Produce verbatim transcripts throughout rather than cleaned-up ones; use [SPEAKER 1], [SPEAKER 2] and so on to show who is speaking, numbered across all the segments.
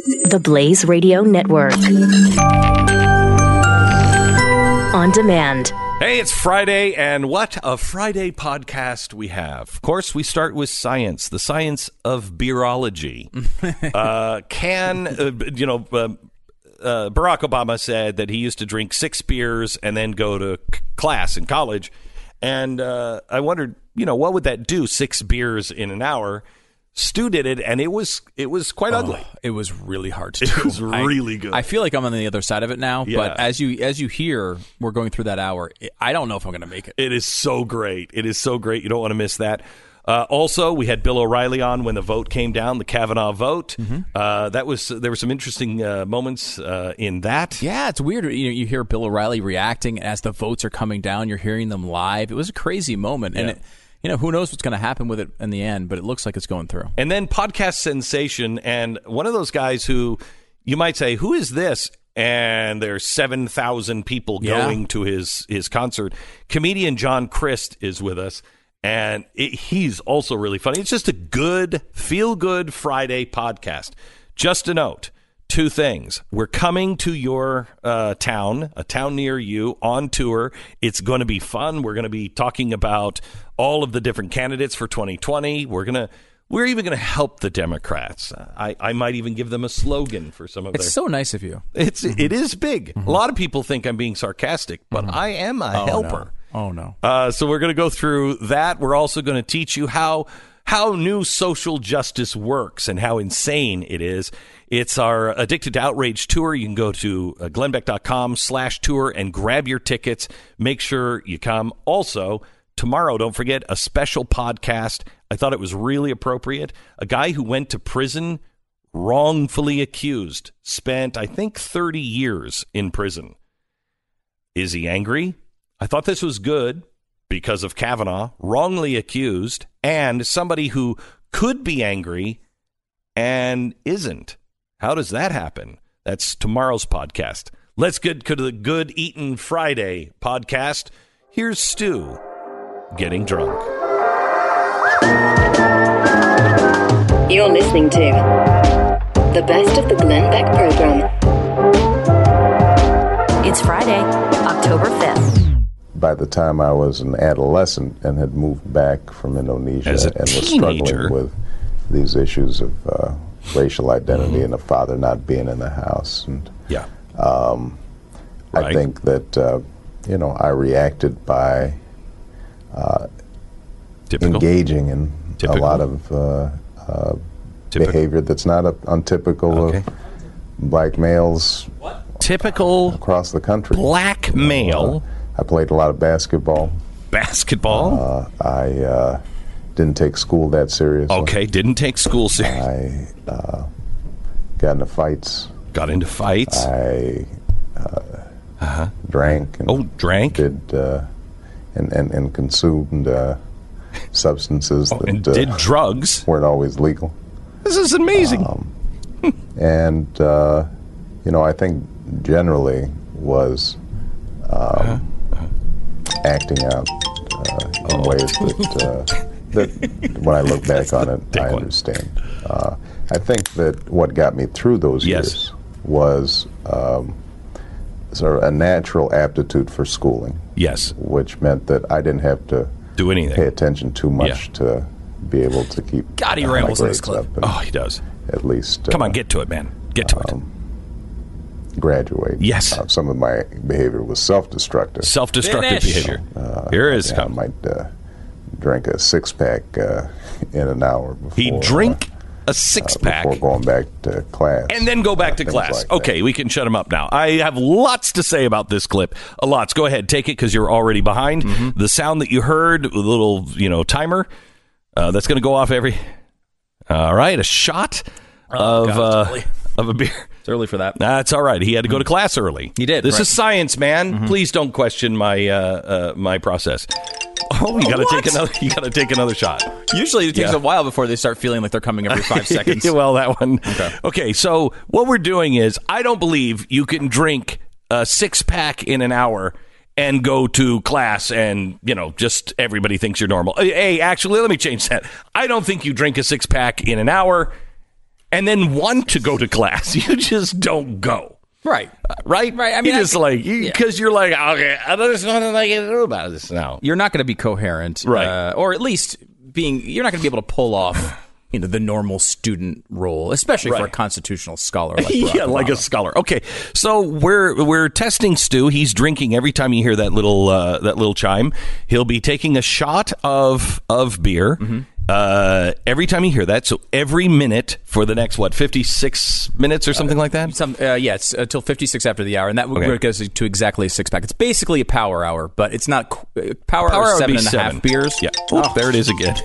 [SPEAKER 1] The Blaze Radio Network. On demand.
[SPEAKER 2] Hey, it's Friday, and what a Friday podcast we have. Of course, we start with science, the science of beerology. uh, can, uh, you know, uh, uh, Barack Obama said that he used to drink six beers and then go to c- class in college. And uh, I wondered, you know, what would that do, six beers in an hour? Stu did it, and it was it was quite oh, ugly.
[SPEAKER 3] It was really hard to
[SPEAKER 2] it
[SPEAKER 3] do.
[SPEAKER 2] It was really
[SPEAKER 3] I,
[SPEAKER 2] good.
[SPEAKER 3] I feel like I'm on the other side of it now,
[SPEAKER 2] yeah.
[SPEAKER 3] but as you as you hear, we're going through that hour. I don't know if I'm going to make it.
[SPEAKER 2] It is so great. It is so great. You don't want to miss that. Uh, also, we had Bill O'Reilly on when the vote came down, the Kavanaugh vote. Mm-hmm. Uh, that was there were some interesting uh, moments uh, in that.
[SPEAKER 3] Yeah, it's weird. You know, you hear Bill O'Reilly reacting as the votes are coming down. You're hearing them live. It was a crazy moment, yeah. and it, you know, who knows what's going to happen with it in the end, but it looks like it's going through.
[SPEAKER 2] And then podcast sensation, and one of those guys who you might say, who is this? And there's seven thousand people
[SPEAKER 3] yeah.
[SPEAKER 2] going to his, his concert. Comedian John Crist is with us, and it, he's also really funny. It's just a good, feel-good Friday podcast. Just a note. Two things. We're coming to your uh, town, a town near you, on tour. It's going to be fun. We're going to be talking about all of the different candidates for twenty twenty. We're going to, we're even going to help the Democrats. I, I might even give them a slogan for some of
[SPEAKER 3] it's
[SPEAKER 2] their.
[SPEAKER 3] It's so nice of you.
[SPEAKER 2] It's mm-hmm. it is big. Mm-hmm. A lot of people think I'm being sarcastic, but mm-hmm. I am a
[SPEAKER 3] oh,
[SPEAKER 2] helper.
[SPEAKER 3] No. Oh no.
[SPEAKER 2] Uh, so we're going to go through that. We're also going to teach you how. How new social justice works and how insane it is. It's our Addicted to Outrage tour. You can go to uh, glennbeck.com slash tour and grab your tickets. Make sure you come. Also, tomorrow, don't forget, a special podcast. I thought it was really appropriate. A guy who went to prison, wrongfully accused, spent, I think, thirty years in prison. Is he angry? I thought this was good. Because of Kavanaugh, wrongly accused, and somebody who could be angry and isn't. How does that happen? That's tomorrow's podcast. Let's get to the Good Eatin' Friday podcast. Here's Stu getting drunk.
[SPEAKER 1] You're listening to the best of the Glenn Beck program. It's Friday, October fifth.
[SPEAKER 4] By the time I was an adolescent and had moved back from Indonesia
[SPEAKER 2] As a
[SPEAKER 4] and was
[SPEAKER 2] teenager.
[SPEAKER 4] struggling with these issues of uh, racial identity
[SPEAKER 2] mm-hmm.
[SPEAKER 4] and a father not being in the house. And
[SPEAKER 2] yeah,
[SPEAKER 4] um,
[SPEAKER 2] right.
[SPEAKER 4] I think that, uh, you know, I reacted by uh, engaging in
[SPEAKER 2] Typical.
[SPEAKER 4] a lot of uh, uh, behavior that's not a, untypical
[SPEAKER 2] okay.
[SPEAKER 4] of black males
[SPEAKER 2] what? Typical
[SPEAKER 4] across the country.
[SPEAKER 2] Black male.
[SPEAKER 4] Uh, I played a lot of basketball.
[SPEAKER 2] Basketball?
[SPEAKER 4] Uh, I uh, didn't take school that seriously.
[SPEAKER 2] Okay, didn't take school seriously.
[SPEAKER 4] I uh, got into fights.
[SPEAKER 2] Got into fights?
[SPEAKER 4] I uh, uh-huh. drank. And
[SPEAKER 2] oh, drank?
[SPEAKER 4] Did, uh, and, and, and consumed uh, substances
[SPEAKER 2] oh,
[SPEAKER 4] that
[SPEAKER 2] and
[SPEAKER 4] uh,
[SPEAKER 2] did drugs.
[SPEAKER 4] Weren't always legal.
[SPEAKER 2] This is amazing.
[SPEAKER 4] Um, and, uh, you know, I think generally was... Um, uh-huh. acting out uh, in
[SPEAKER 2] oh.
[SPEAKER 4] ways that, uh, that when I look back on it, I
[SPEAKER 2] one.
[SPEAKER 4] understand. Uh, I think that what got me through those
[SPEAKER 2] yes.
[SPEAKER 4] years was um, sort of a natural aptitude for schooling.
[SPEAKER 2] Yes.
[SPEAKER 4] Which meant that I didn't have to
[SPEAKER 2] do anything,
[SPEAKER 4] pay attention too much
[SPEAKER 2] yeah.
[SPEAKER 4] to be able to keep
[SPEAKER 3] God, he
[SPEAKER 4] uh,
[SPEAKER 3] rambles in this clip.
[SPEAKER 2] Oh, he does.
[SPEAKER 4] At least.
[SPEAKER 2] Come
[SPEAKER 4] uh,
[SPEAKER 2] on, get to it, man. Get to um, it.
[SPEAKER 4] Graduate.
[SPEAKER 2] Yes.
[SPEAKER 4] Uh, some of my behavior was self-destructive.
[SPEAKER 2] Self-destructive
[SPEAKER 3] Finish.
[SPEAKER 2] behavior.
[SPEAKER 4] Uh,
[SPEAKER 2] Here is
[SPEAKER 4] yeah,
[SPEAKER 2] come.
[SPEAKER 4] I might uh, drink a six-pack uh, in an hour before.
[SPEAKER 2] He'd drink
[SPEAKER 4] uh,
[SPEAKER 2] a six-pack.
[SPEAKER 4] Uh, before going back to class.
[SPEAKER 2] And then go back
[SPEAKER 4] uh,
[SPEAKER 2] to class.
[SPEAKER 4] Like
[SPEAKER 2] okay, we can shut him up now. I have lots to say about this clip. A lots. Go ahead, take it because you're already behind. Mm-hmm. The sound that you heard, a little, you know, timer, uh, that's going to go off every... All right, a shot
[SPEAKER 3] oh,
[SPEAKER 2] of...
[SPEAKER 3] God,
[SPEAKER 2] uh, of a beer.
[SPEAKER 3] It's early for that.
[SPEAKER 2] That's all right. He had to go to class early.
[SPEAKER 3] He did.
[SPEAKER 2] This
[SPEAKER 3] right.
[SPEAKER 2] is science, man. Mm-hmm. Please don't question my uh, uh, my process. Oh, you got to take another. You got to take another shot.
[SPEAKER 3] Usually, it takes
[SPEAKER 2] yeah.
[SPEAKER 3] a while before they start feeling like they're coming every five seconds.
[SPEAKER 2] Well, that one.
[SPEAKER 3] Okay.
[SPEAKER 2] Okay. So what we're doing is, I don't believe you can drink a six pack in an hour and go to class and, you know, just everybody thinks you're normal. Hey, actually, let me change that. I don't think you drink a six pack in an hour and then want to go to class. You just don't go.
[SPEAKER 3] Right.
[SPEAKER 2] Uh, right?
[SPEAKER 3] Right. I mean,
[SPEAKER 2] you just
[SPEAKER 3] I,
[SPEAKER 2] like, because you,
[SPEAKER 3] yeah.
[SPEAKER 2] you're like, okay, I don't know what I can do about this now.
[SPEAKER 3] You're not going to be coherent.
[SPEAKER 2] Right.
[SPEAKER 3] Uh, or at least being, you're not going to be able to pull off, you know, the normal student role, especially right. for a constitutional scholar like Barack
[SPEAKER 2] yeah,
[SPEAKER 3] Obama.
[SPEAKER 2] like a scholar. Okay, so we're we're testing Stu. He's drinking every time you hear that little uh, that little chime. He'll be taking a shot of of beer mm-hmm. uh, every time you hear that. So every minute for the next what fifty-six minutes or something uh, like that.
[SPEAKER 3] Some uh, yeah, it's until fifty-six after the hour, and that okay. goes to exactly a six pack. It's basically a power hour, but it's not uh, power, power hour. Seven and a half beers.
[SPEAKER 2] Yeah. Oh, there it is again.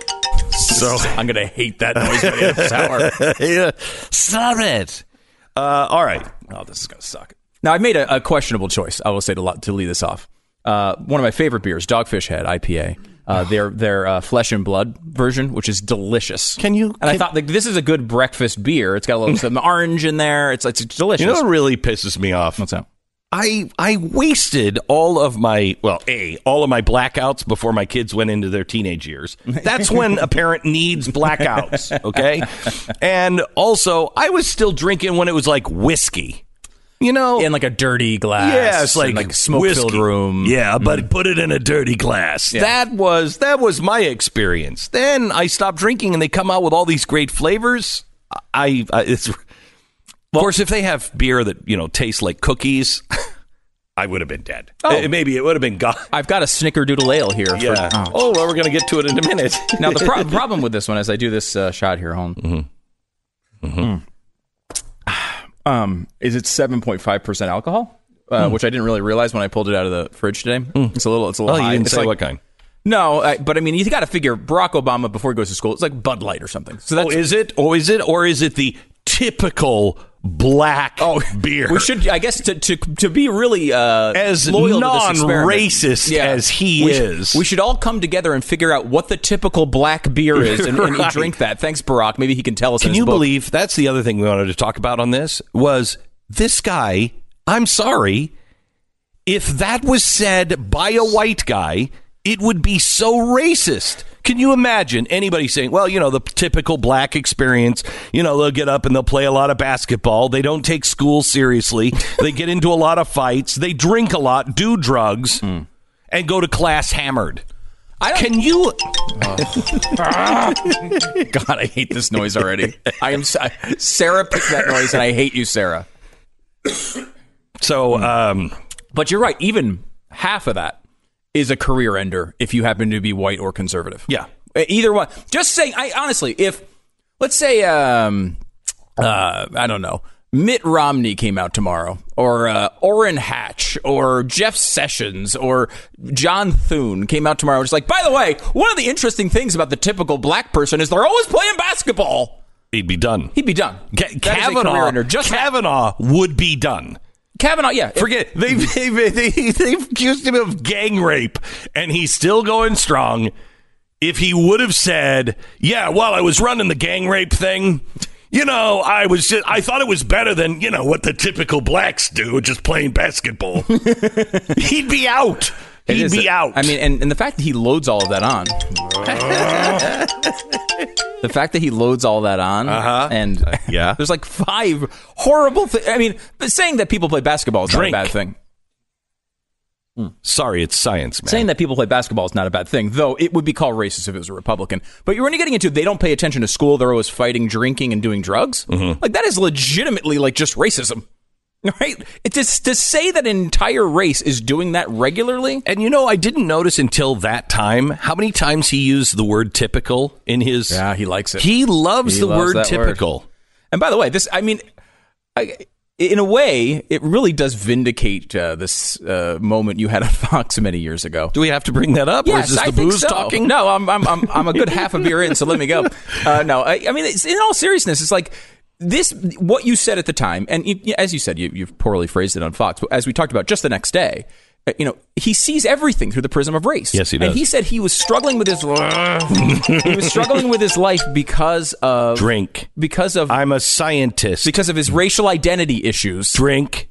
[SPEAKER 3] So I'm gonna hate that noise by the end of this hour.
[SPEAKER 2] yeah. Stop it. Uh, all right.
[SPEAKER 3] Oh, this is gonna suck. Now I've made a, a questionable choice. I will say to to lead this off. Uh, one of my favorite beers, Dogfish Head I P A. Uh, their their uh, flesh and blood version, which is delicious.
[SPEAKER 2] Can you?
[SPEAKER 3] And
[SPEAKER 2] can,
[SPEAKER 3] I thought like, this is a good breakfast beer. It's got a little some orange in there. It's it's delicious.
[SPEAKER 2] You know what really pisses me off?
[SPEAKER 3] What's that?
[SPEAKER 2] I I wasted all of my, well, A, all of my blackouts before my kids went into their teenage years. That's when a parent needs blackouts, okay? And also, I was still drinking when it was like whiskey. You know?
[SPEAKER 3] In like a dirty glass.
[SPEAKER 2] Yeah, it's like,
[SPEAKER 3] like smoke-filled room.
[SPEAKER 2] Yeah, but mm. put it in a dirty glass. Yeah. That was that was my experience. Then I stopped drinking and they come out with all these great flavors. I, I it's... Well, of course, if they have beer that, you know, tastes like cookies, I would have been dead. Oh. Maybe it would have been gone.
[SPEAKER 3] I've got a Snickerdoodle Ale here.
[SPEAKER 2] Yeah.
[SPEAKER 3] For,
[SPEAKER 2] oh. oh, well, we're going to get to it in a minute.
[SPEAKER 3] Now, the pro- problem with this one is I do this uh, shot here home. Mm-hmm. Mm-hmm. Mm. Um, is it seven point five percent alcohol, uh, mm. which I didn't really realize when I pulled it out of the fridge today. Mm. It's a little, it's a little
[SPEAKER 2] oh,
[SPEAKER 3] high.
[SPEAKER 2] You didn't
[SPEAKER 3] it's
[SPEAKER 2] say
[SPEAKER 3] like,
[SPEAKER 2] what kind?
[SPEAKER 3] No, I, but I mean, you got to figure Barack Obama before he goes to school, it's like Bud Light or something. So that's,
[SPEAKER 2] oh, is it? Or is it? Or is it the typical black oh, beer?
[SPEAKER 3] We should, I guess, to to, to be really uh,
[SPEAKER 2] as
[SPEAKER 3] loyal
[SPEAKER 2] non-racist
[SPEAKER 3] yeah.
[SPEAKER 2] as he
[SPEAKER 3] we
[SPEAKER 2] is.
[SPEAKER 3] Should, we should all come together and figure out what the typical black beer is and, right. and drink that. Thanks, Barack. Maybe he can tell us.
[SPEAKER 2] Can
[SPEAKER 3] in his
[SPEAKER 2] you
[SPEAKER 3] book.
[SPEAKER 2] believe that's the other thing we wanted to talk about on this was this guy? I'm sorry, if that was said by a white guy, it would be so racist. Can you imagine anybody saying, well, you know, the typical black experience, you know, they'll get up and they'll play a lot of basketball. They don't take school seriously. They get into a lot of fights. They drink a lot, do drugs, mm. and go to class hammered. I don't, Can you?
[SPEAKER 3] Uh, God, I hate this noise already. I am Sarah picked that noise, and I hate you, Sarah.
[SPEAKER 2] So, um,
[SPEAKER 3] but you're right. Even half of that is a career ender if you happen to be white or conservative.
[SPEAKER 2] Yeah.
[SPEAKER 3] Either one. Just saying, I honestly, if, let's say, um, uh, I don't know, Mitt Romney came out tomorrow, or uh, Orrin Hatch, or Jeff Sessions, or John Thune came out tomorrow, just like, by the way, one of the interesting things about the typical black person is they're always playing basketball.
[SPEAKER 2] He'd be done.
[SPEAKER 3] He'd be done.
[SPEAKER 2] Ga- Kavanaugh, Just Kavanaugh would be done.
[SPEAKER 3] Kavanaugh, yeah.
[SPEAKER 2] Forget they they they they've accused him of gang rape, and he's still going strong. If he would have said, "Yeah, while I was running the gang rape thing, you know, I was just I thought it was better than you know what the typical blacks do, just playing basketball," he'd be out. He'd be a, out.
[SPEAKER 3] I mean, and, and the fact that he loads all of that on. The fact that he loads all that on,
[SPEAKER 2] uh-huh.
[SPEAKER 3] and
[SPEAKER 2] uh, yeah.
[SPEAKER 3] there's like five horrible things. I mean, saying that people play basketball is
[SPEAKER 2] Drink.
[SPEAKER 3] not a bad thing.
[SPEAKER 2] Mm. Sorry, it's science, man.
[SPEAKER 3] Saying that people play basketball is not a bad thing, though it would be called racist if it was a Republican. But you're only getting into they don't pay attention to school, they're always fighting, drinking, and doing drugs. Mm-hmm. Like, that is legitimately like just racism. Right? It's just, to say that an entire race is doing that regularly.
[SPEAKER 2] And you know, I didn't notice until that time how many times he used the word typical in his.
[SPEAKER 3] Yeah, he likes it.
[SPEAKER 2] He loves he the loves word typical.
[SPEAKER 3] Word. And by the way, this, I mean, I, in a way, it really does vindicate uh, this uh, moment you had on Fox many years ago.
[SPEAKER 2] Do we have to bring that up?
[SPEAKER 3] Yes,
[SPEAKER 2] or is this
[SPEAKER 3] I
[SPEAKER 2] the
[SPEAKER 3] think
[SPEAKER 2] booze
[SPEAKER 3] so.
[SPEAKER 2] talking?
[SPEAKER 3] No, I'm, I'm, I'm, I'm a good half a beer in, so let me go. Uh, no, I, I mean, it's, in all seriousness, it's like, this, what you said at the time, and you, as you said, you, you've poorly phrased it on Fox, but as we talked about just the next day, you know, he sees everything through the prism of race.
[SPEAKER 2] Yes, he does.
[SPEAKER 3] And he said he was struggling with his, he was struggling with his life because of
[SPEAKER 2] drink,
[SPEAKER 3] because of
[SPEAKER 2] I'm a scientist,
[SPEAKER 3] because of his racial identity issues.
[SPEAKER 2] Drink.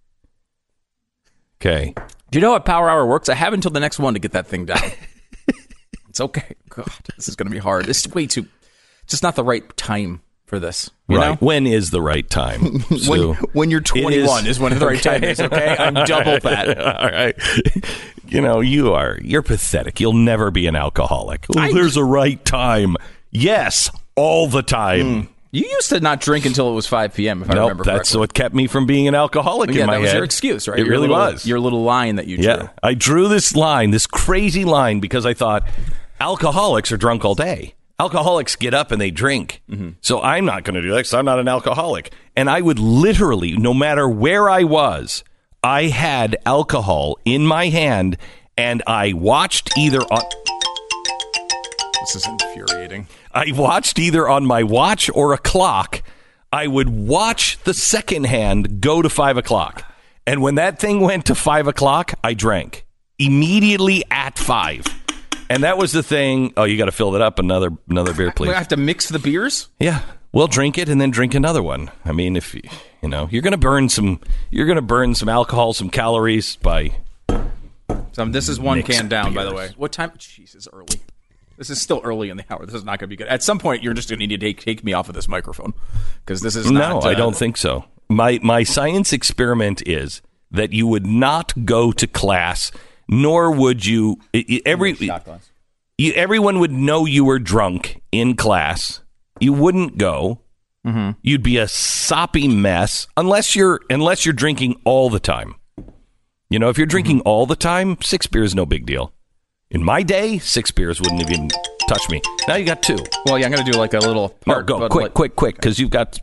[SPEAKER 2] Okay.
[SPEAKER 3] Do you know how Power Hour works? I have until the next one to get that thing down. It's okay. God, this is going to be hard. It's way too, just not the right time. for this. You
[SPEAKER 2] right.
[SPEAKER 3] know?
[SPEAKER 2] When is the right time? So
[SPEAKER 3] when, when you're twenty-one is, is when the right
[SPEAKER 2] okay.
[SPEAKER 3] time is, okay? I'm double that.
[SPEAKER 2] All right. You know, you are, you're pathetic. You'll never be an alcoholic. Oh,
[SPEAKER 3] I,
[SPEAKER 2] there's a right time. Yes, all the time.
[SPEAKER 3] Mm. You used to not drink until it was five p.m., if I
[SPEAKER 2] nope,
[SPEAKER 3] remember correctly.
[SPEAKER 2] That's what kept me from being an alcoholic
[SPEAKER 3] yeah,
[SPEAKER 2] in my
[SPEAKER 3] that was
[SPEAKER 2] head.
[SPEAKER 3] your excuse, right?
[SPEAKER 2] It
[SPEAKER 3] your
[SPEAKER 2] really
[SPEAKER 3] little,
[SPEAKER 2] was.
[SPEAKER 3] Your little line that you drew.
[SPEAKER 2] Yeah, I drew this line, this crazy line, because I thought alcoholics are drunk all day. Alcoholics get up and they drink. Mm-hmm. So I'm not going to do that because I'm not an alcoholic. And I would literally, no matter where I was, I had alcohol in my hand and I watched either on...
[SPEAKER 3] This is infuriating.
[SPEAKER 2] I watched either on my watch or a clock. I would watch the second hand go to five o'clock. And when that thing went to five o'clock, I drank immediately at five. And that was the thing. Oh, you got to fill that up. Another another beer, please.
[SPEAKER 3] I have to mix the beers?
[SPEAKER 2] Yeah. Well, drink it and then drink another one. I mean, if you, you know, you're going to burn some, you're going to burn some alcohol, some calories by.
[SPEAKER 3] So this is one can down,
[SPEAKER 2] beers.
[SPEAKER 3] by the way. What time? Jesus, early. This is still early in the hour. This is not going to be good. At some point, you're just going to need to take, take me off of this microphone because this is not...
[SPEAKER 2] No,
[SPEAKER 3] uh,
[SPEAKER 2] I don't think so. My my science experiment is that you would not go to class, nor would you... Every you, everyone would know you were drunk in class. You wouldn't go. Mm-hmm. You'd be a soppy mess unless you're unless you're drinking all the time. You know, if you're drinking mm-hmm. all the time, six beers, no big deal. In my day, six beers wouldn't have even touched me. Now you got two.
[SPEAKER 3] Well, yeah, I'm going to do like a little part.
[SPEAKER 2] No, go quick,
[SPEAKER 3] like,
[SPEAKER 2] quick, quick, because you've got...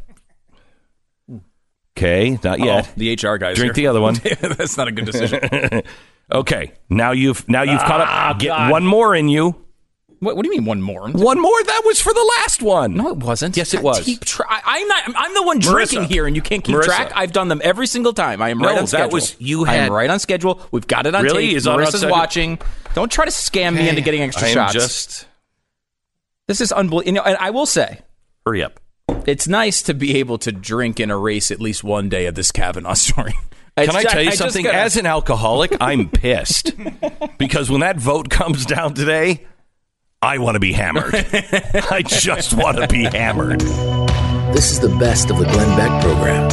[SPEAKER 2] Okay, not yet.
[SPEAKER 3] Oh, the H R guys.
[SPEAKER 2] Drink
[SPEAKER 3] here.
[SPEAKER 2] the other one.
[SPEAKER 3] That's not a good decision.
[SPEAKER 2] Okay, now you've now you've
[SPEAKER 3] ah,
[SPEAKER 2] caught up. Get
[SPEAKER 3] God.
[SPEAKER 2] one more in you.
[SPEAKER 3] What, what do you mean one more?
[SPEAKER 2] One more? That was for the last one.
[SPEAKER 3] No, it wasn't.
[SPEAKER 2] Yes, it was.
[SPEAKER 3] Keep tra- I'm not. I'm the one drinking
[SPEAKER 2] Marissa.
[SPEAKER 3] here, and you can't keep
[SPEAKER 2] Marissa.
[SPEAKER 3] track. I've done them every single time. I am
[SPEAKER 2] No,
[SPEAKER 3] right on
[SPEAKER 2] that
[SPEAKER 3] schedule.
[SPEAKER 2] was- you had-
[SPEAKER 3] I am right on schedule. We've got it on
[SPEAKER 2] Really?
[SPEAKER 3] tape.
[SPEAKER 2] Is it on
[SPEAKER 3] Marissa's
[SPEAKER 2] schedule?
[SPEAKER 3] watching. Don't try to scam me into getting extra
[SPEAKER 2] I am
[SPEAKER 3] shots.
[SPEAKER 2] just
[SPEAKER 3] This is unbelievable. You know, and I will say,
[SPEAKER 2] hurry up.
[SPEAKER 3] it's nice to be able to drink and erase at least one day of this Kavanaugh story.
[SPEAKER 2] Can
[SPEAKER 3] It's
[SPEAKER 2] I
[SPEAKER 3] just-
[SPEAKER 2] tell you
[SPEAKER 3] just
[SPEAKER 2] something?
[SPEAKER 3] gotta-
[SPEAKER 2] As an alcoholic, I'm pissed because when that vote comes down today, I want to be hammered. I just want to be hammered.
[SPEAKER 5] This is the best of the Glenn Beck program.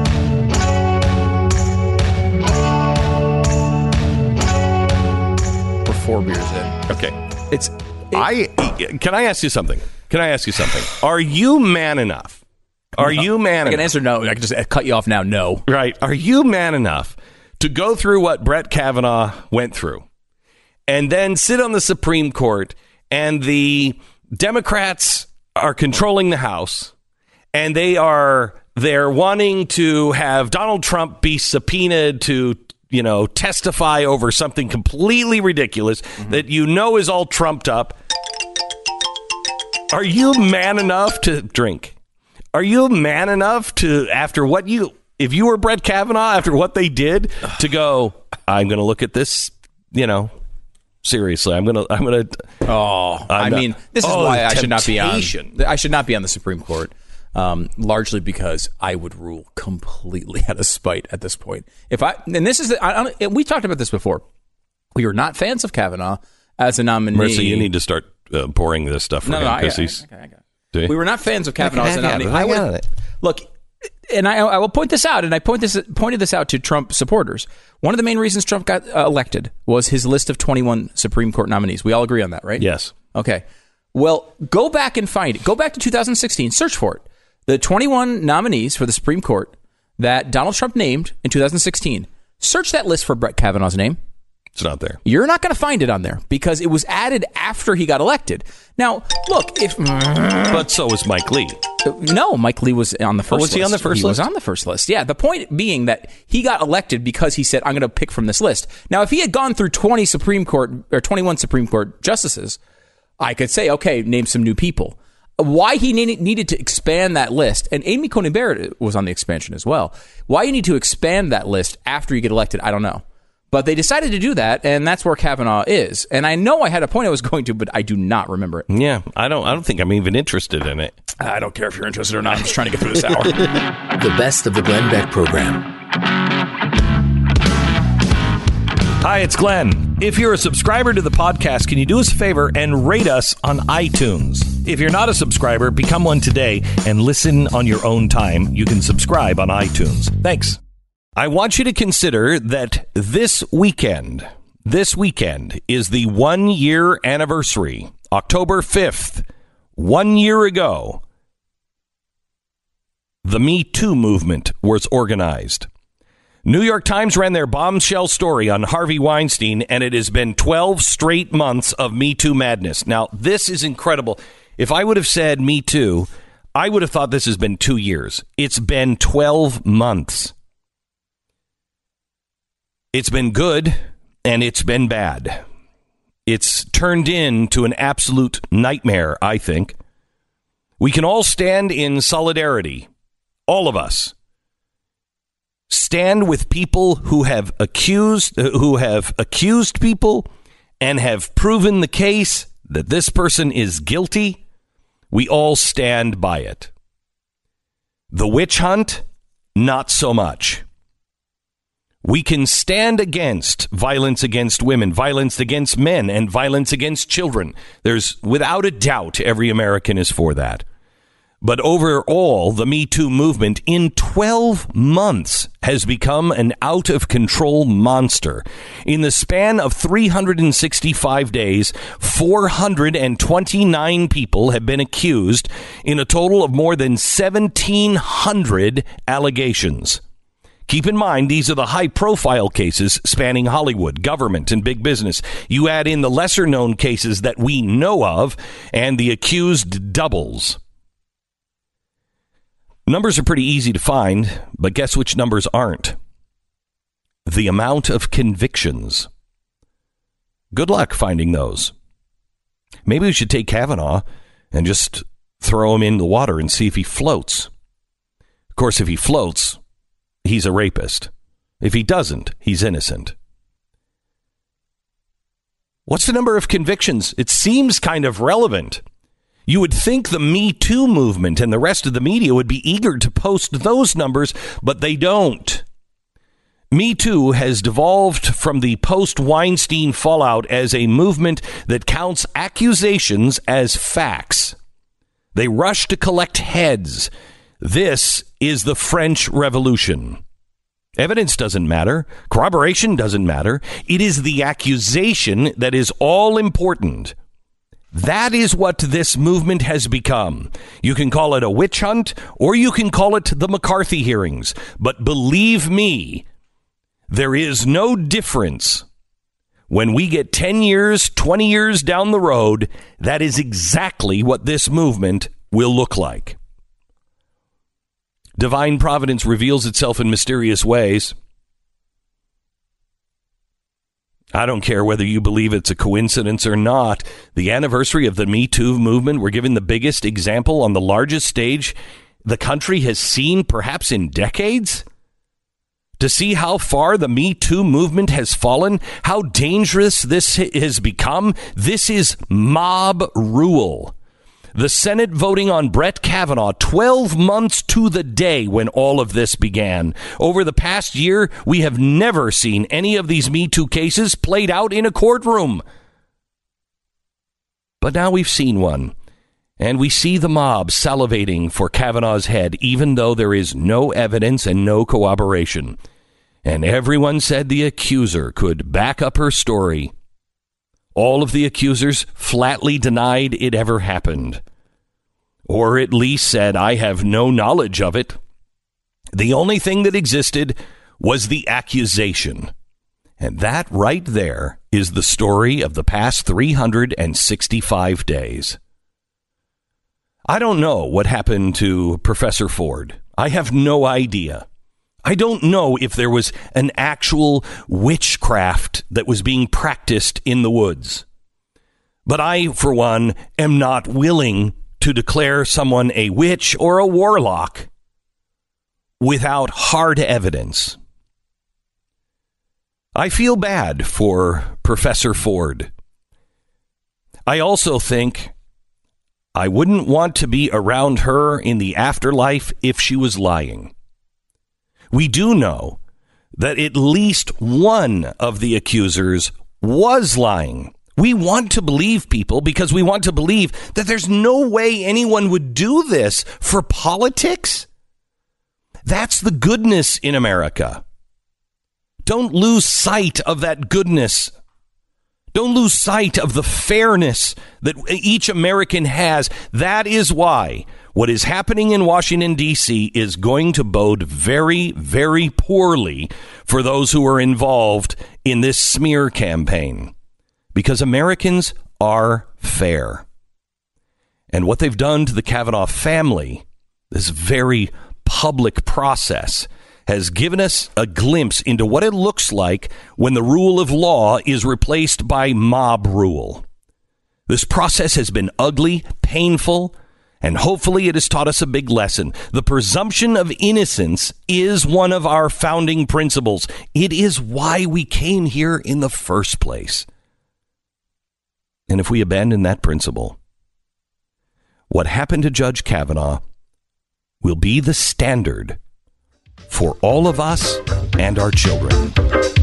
[SPEAKER 3] We're four beers in.
[SPEAKER 2] Okay.
[SPEAKER 3] It's
[SPEAKER 2] I can I ask you something? Can I ask you something? Are you man enough? Are you man
[SPEAKER 3] I can
[SPEAKER 2] enough?
[SPEAKER 3] answer no. I can just cut you off now. No.
[SPEAKER 2] Right. Are you man enough to go through what Brett Kavanaugh went through and then sit on the Supreme Court and the Democrats are controlling the House and they are they're wanting to have Donald Trump be subpoenaed to, you know, testify over something completely ridiculous mm-hmm. that you know is all trumped up. Are you man enough to drink? Are you man enough to, after what you, if you were Brett Kavanaugh, after what they did, to go, I'm going to look at this, you know, seriously. I'm going to, I'm going to.
[SPEAKER 3] Oh,
[SPEAKER 2] I'm
[SPEAKER 3] I
[SPEAKER 2] not,
[SPEAKER 3] mean, this is
[SPEAKER 2] oh,
[SPEAKER 3] why I should not be on.
[SPEAKER 2] temptation.
[SPEAKER 3] I should not be on the Supreme Court. Um, largely because I would rule completely out of spite at this point. If I, and this is, the, I, I, we talked about this before. We are not fans of Kavanaugh as a nominee.
[SPEAKER 2] Marissa, you need to start uh, pouring this stuff for
[SPEAKER 3] no,
[SPEAKER 2] him.
[SPEAKER 3] no, I got,
[SPEAKER 2] he's,
[SPEAKER 3] I got, I got.
[SPEAKER 2] Do you?
[SPEAKER 3] We were not fans of Kavanaugh as a
[SPEAKER 2] I got
[SPEAKER 3] nominee.
[SPEAKER 2] it, I
[SPEAKER 3] I would,
[SPEAKER 2] got it.
[SPEAKER 3] Look, and I, I will point this out, and I point this pointed this out to Trump supporters. One of the main reasons Trump got uh, elected was his list of twenty-one Supreme Court nominees. We all agree on that, right?
[SPEAKER 2] Yes.
[SPEAKER 3] Okay. Well, go back and find it. Go back to two thousand sixteen. Search for it. The twenty-one nominees for the Supreme Court that Donald Trump named in two thousand sixteen. Search that list for Brett Kavanaugh's name.
[SPEAKER 2] It's not there.
[SPEAKER 3] You're not going to find it on there because it was added after he got elected. Now, look, if
[SPEAKER 2] But so was Mike Lee.
[SPEAKER 3] no, Mike Lee was on the first.
[SPEAKER 2] Oh, was
[SPEAKER 3] list.
[SPEAKER 2] he on the first
[SPEAKER 3] He
[SPEAKER 2] list?
[SPEAKER 3] was on the first list. Yeah. The point being that he got elected because he said, "I'm going to pick from this list." Now, if he had gone through twenty Supreme Court or twenty-one Supreme Court justices, I could say, okay, name some new people. Why he needed, needed to expand that list, and Amy Coney Barrett was on the expansion as well. Why you need to expand that list after you get elected, I don't know. But they decided to do that, and that's where Kavanaugh is. And I know I had a point I was going to, but I do not remember it.
[SPEAKER 2] Yeah, I don't. I don't think I'm even interested in it.
[SPEAKER 3] I don't care if you're interested or not. I'm just trying to get through this hour.
[SPEAKER 5] The best of the Glenn Beck program.
[SPEAKER 2] Hi, it's Glenn. If you're a subscriber to the podcast, can you do us a favor and rate us on iTunes? If you're not a subscriber, become one today and listen on your own time. You can subscribe on iTunes. Thanks. I want you to consider that this weekend, this weekend is the one-year anniversary, October fifth, one year ago, the Me Too movement was organized. New York Times ran their bombshell story on Harvey Weinstein, and it has been twelve straight months of Me Too madness. Now, this is incredible. If I would have said Me Too, I would have thought this has been two years. It's been twelve months. It's been good, and it's been bad. It's turned into an absolute nightmare, I think. We can all stand in solidarity, all of us. Stand with people who have accused uh, who have accused people and have proven the case that this person is guilty. We all stand by it. The witch hunt, not so much. We can stand against violence against women, violence against men, and violence against children. There's, without a doubt, every American is for that. But overall, the Me Too movement in twelve months has become an out-of-control monster. In the span of three hundred sixty-five days, four hundred twenty-nine people have been accused in a total of more than seventeen hundred allegations. Keep in mind, these are the high-profile cases spanning Hollywood, government, and big business. You add in the lesser-known cases that we know of, and the accused doubles. Numbers are pretty easy to find, but guess which numbers aren't? The amount of convictions. Good luck finding those. Maybe we should take Kavanaugh and just throw him in the water and see if he floats. Of course, if he floats, he's a rapist. If he doesn't, he's innocent. What's the number of convictions? It seems kind of relevant. You would think the Me Too movement and the rest of the media would be eager to post those numbers, but they don't. Me Too has devolved from the post-Weinstein fallout as a movement that counts accusations as facts. They rush to collect heads. This is the French Revolution. Evidence doesn't matter. Corroboration doesn't matter. It is the accusation that is all important. That is what this movement has become. You can call it a witch hunt, or you can call it the McCarthy hearings. But believe me, there is no difference. When we get ten years, twenty years down the road, that is exactly what this movement will look like. Divine providence reveals itself in mysterious ways. I don't care whether you believe it's a coincidence or not. The anniversary of the Me Too movement, we're given the biggest example on the largest stage the country has seen perhaps in decades. To see how far the Me Too movement has fallen, how dangerous this has become, this is mob rule. The Senate voting on Brett Kavanaugh twelve months to the day when all of this began. Over the past year, we have never seen any of these Me Too cases played out in a courtroom. But now we've seen one, and we see the mob salivating for Kavanaugh's head, even though there is no evidence and no corroboration. And everyone said the accuser could back up her story. All of the accusers flatly denied it ever happened, or at least said, I have no knowledge of it. The only thing that existed was the accusation. And that right there is the story of the past three hundred sixty-five days. I don't know what happened to Professor Ford. I have no idea. I don't know if there was an actual witchcraft that was being practiced in the woods. But I, for one, am not willing to declare someone a witch or a warlock without hard evidence. I feel bad for Professor Ford. I also think I wouldn't want to be around her in the afterlife if she was lying. We do know that at least one of the accusers was lying. We want to believe people because we want to believe that there's no way anyone would do this for politics. That's the goodness in America. Don't lose sight of that goodness. Don't lose sight of the fairness that each American has. That is why what is happening in Washington, D C is going to bode very, very poorly for those who are involved in this smear campaign. Because Americans are fair. And what they've done to the Kavanaugh family, this very public process, has given us a glimpse into what it looks like when the rule of law is replaced by mob rule. This process has been ugly, painful, and hopefully it has taught us a big lesson. The presumption of innocence is one of our founding principles. It is why we came here in the first place. And if we abandon that principle, what happened to Judge Kavanaugh will be the standard for all of us and our children.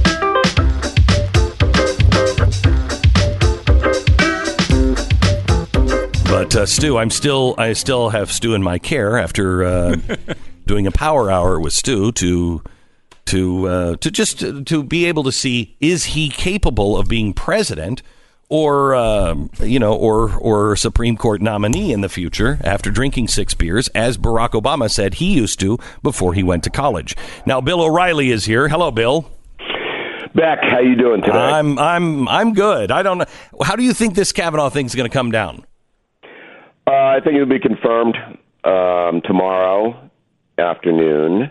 [SPEAKER 2] But uh, Stu, I'm still I still have Stu in my care after uh, doing a power hour with Stu to to uh, to just to, to be able to see, is he capable of being president? Or, um, you know, or or Supreme Court nominee in the future after drinking six beers, as Barack Obama said he used to before he went to college. Now, Bill O'Reilly is here. Hello, Bill.
[SPEAKER 6] Beck, how you doing today?
[SPEAKER 2] I'm I'm I'm good. I don't know. How do you think this Kavanaugh thing is going to come down?
[SPEAKER 6] Uh, I think it'll be confirmed um, tomorrow afternoon.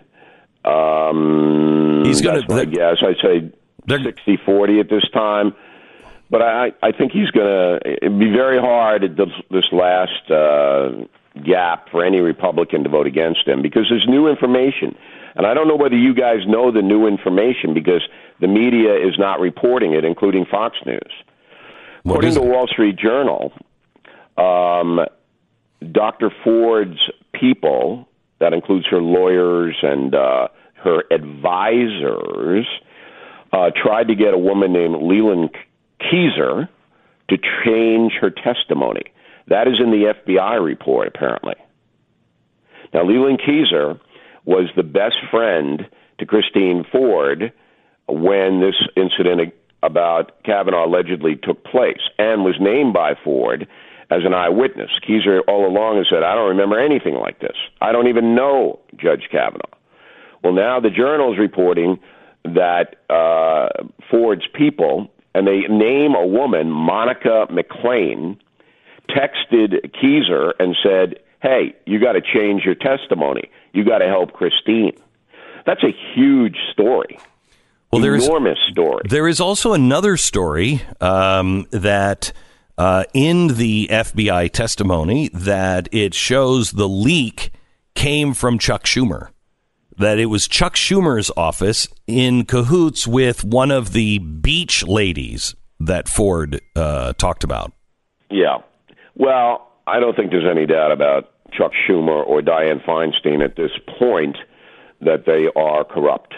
[SPEAKER 6] Um,
[SPEAKER 2] He's going to.
[SPEAKER 6] Yes, I'd say sixty forty at this time. But I, I think he's going to it'd be very hard at this, this last uh, gap for any Republican to vote against him because there's new information. And I don't know whether you guys know the new information because the media is not reporting it, including Fox News.
[SPEAKER 2] What
[SPEAKER 6] According to
[SPEAKER 2] it?
[SPEAKER 6] the Wall Street Journal, um, Doctor Ford's people, that includes her lawyers and uh, her advisors, uh, tried to get a woman named Leland Keyser to change her testimony. That is in the F B I report, apparently. Now, Leland Keyser was the best friend to Christine Ford when this incident about Kavanaugh allegedly took place and was named by Ford as an eyewitness. Keyser all along has said, I don't remember anything like this. I don't even know Judge Kavanaugh. Well, now the Journal is reporting that uh, Ford's people, and they name a woman, Monica McClain, texted Keyser and said, hey, you got to change your testimony. You got to help Christine. That's a huge story. Well, enormous
[SPEAKER 2] there's,
[SPEAKER 6] story.
[SPEAKER 2] There is also another story um, that uh, in the F B I testimony that it shows the leak came from Chuck Schumer. That it was Chuck Schumer's office in cahoots with one of the beach ladies that Ford uh, talked about.
[SPEAKER 6] Yeah. Well, I don't think there's any doubt about Chuck Schumer or Dianne Feinstein at this point that they are corrupt.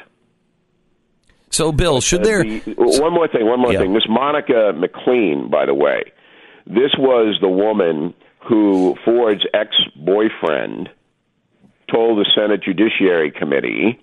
[SPEAKER 2] So, Bill, should there...
[SPEAKER 6] The, one more thing, one more
[SPEAKER 2] yeah.
[SPEAKER 6] thing. This Monica McClain, by the way, this was the woman who Ford's ex-boyfriend told the Senate Judiciary Committee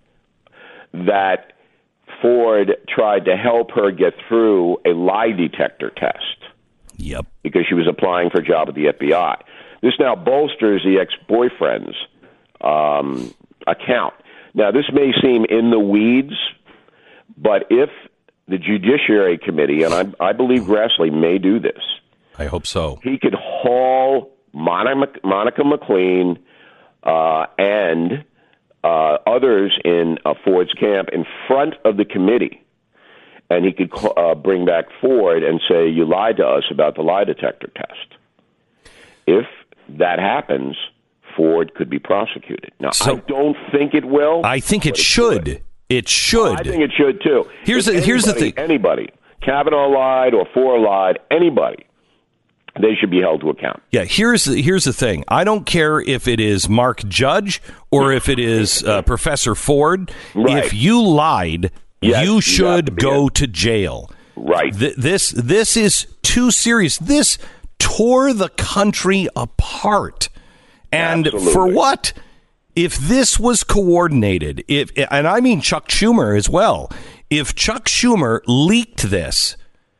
[SPEAKER 6] that Ford tried to help her get through a lie detector test.
[SPEAKER 2] Yep.
[SPEAKER 6] Because she was applying for a job at the F B I. This now bolsters the ex-boyfriend's um, account. Now, this may seem in the weeds, but if the Judiciary Committee, and I, I believe Grassley may do this.
[SPEAKER 2] I hope so.
[SPEAKER 6] He could haul Monica, Monica McClain uh, and uh, others in uh, Ford's camp in front of the committee, and he could uh, bring back Ford and say, you lied to us about the lie detector test. If that happens, Ford could be prosecuted. Now,
[SPEAKER 2] so,
[SPEAKER 6] I don't think it will.
[SPEAKER 2] I think it,
[SPEAKER 6] it
[SPEAKER 2] should.
[SPEAKER 6] should.
[SPEAKER 2] It should.
[SPEAKER 6] I think it should, too.
[SPEAKER 2] Here's,
[SPEAKER 6] the,
[SPEAKER 2] the, here's the thing.
[SPEAKER 6] Anybody, Kavanaugh lied or Ford lied, anybody, they should be held to account.
[SPEAKER 2] Yeah, here's the, here's the thing. I don't care if it is Mark Judge or if it is uh, Professor Ford.
[SPEAKER 6] Right.
[SPEAKER 2] If you lied,
[SPEAKER 6] yes,
[SPEAKER 2] you should
[SPEAKER 6] you
[SPEAKER 2] go
[SPEAKER 6] it.
[SPEAKER 2] to jail.
[SPEAKER 6] Right.
[SPEAKER 2] Th- this this is too serious. This tore the country apart. And
[SPEAKER 6] Absolutely.
[SPEAKER 2] for what? If this was coordinated, if and I mean Chuck Schumer as well, if Chuck Schumer leaked this,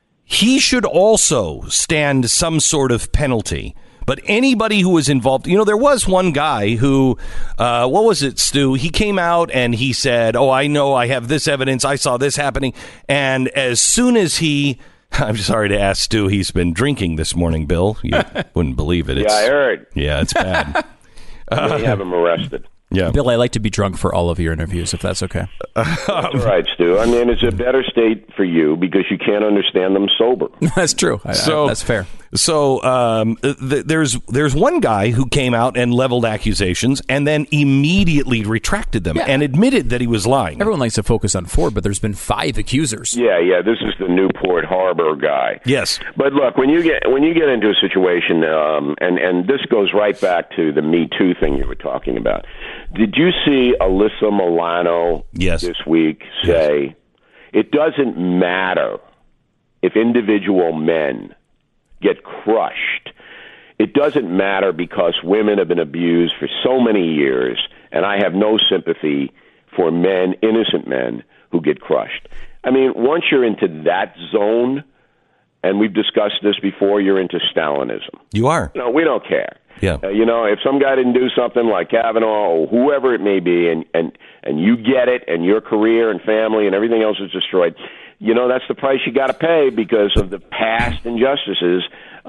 [SPEAKER 2] he should also stand some sort of penalty. But anybody who was involved, you know, there was one guy who, uh, what was it, Stu? He came out and he said, oh, I know I have this evidence. I saw this happening. And as soon as he, I'm sorry to ask Stu, he's been drinking this morning, Bill. You wouldn't believe it. It's,
[SPEAKER 6] yeah, I heard.
[SPEAKER 2] Yeah, it's bad.
[SPEAKER 6] Uh, they have him arrested.
[SPEAKER 2] Yeah,
[SPEAKER 3] Bill, I like to be drunk for all of your interviews, if that's okay.
[SPEAKER 6] That's all right, Stu. I mean, it's a better state for you because you can't understand them sober.
[SPEAKER 3] That's true. I,
[SPEAKER 2] So
[SPEAKER 3] I, that's fair.
[SPEAKER 2] So um, th- there's there's one guy who came out and leveled accusations and then immediately retracted them
[SPEAKER 3] Yeah.
[SPEAKER 2] and admitted that he was lying.
[SPEAKER 3] Everyone likes to focus on Ford, but there's been five accusers.
[SPEAKER 6] Yeah, yeah. This is the Newport Harbor guy.
[SPEAKER 2] Yes.
[SPEAKER 6] But look, when you get when you get into a situation, um, and and this goes right back to the Me Too thing you were talking about. Did you see Alyssa Milano
[SPEAKER 2] Yes.
[SPEAKER 6] this week say it doesn't matter if individual men get crushed? It doesn't matter because women have been abused for so many years, and I have no sympathy for men, innocent men, who get crushed. I mean, once you're into that zone, and we've discussed this before, you're into Stalinism.
[SPEAKER 2] You are.
[SPEAKER 6] No, we don't care.
[SPEAKER 2] Yeah.
[SPEAKER 6] Uh, you know, if some guy didn't do something like Kavanaugh or whoever it may be, and, and, and you get it, and your career and family and everything else is destroyed, you know, that's the price you got to pay because of the past injustices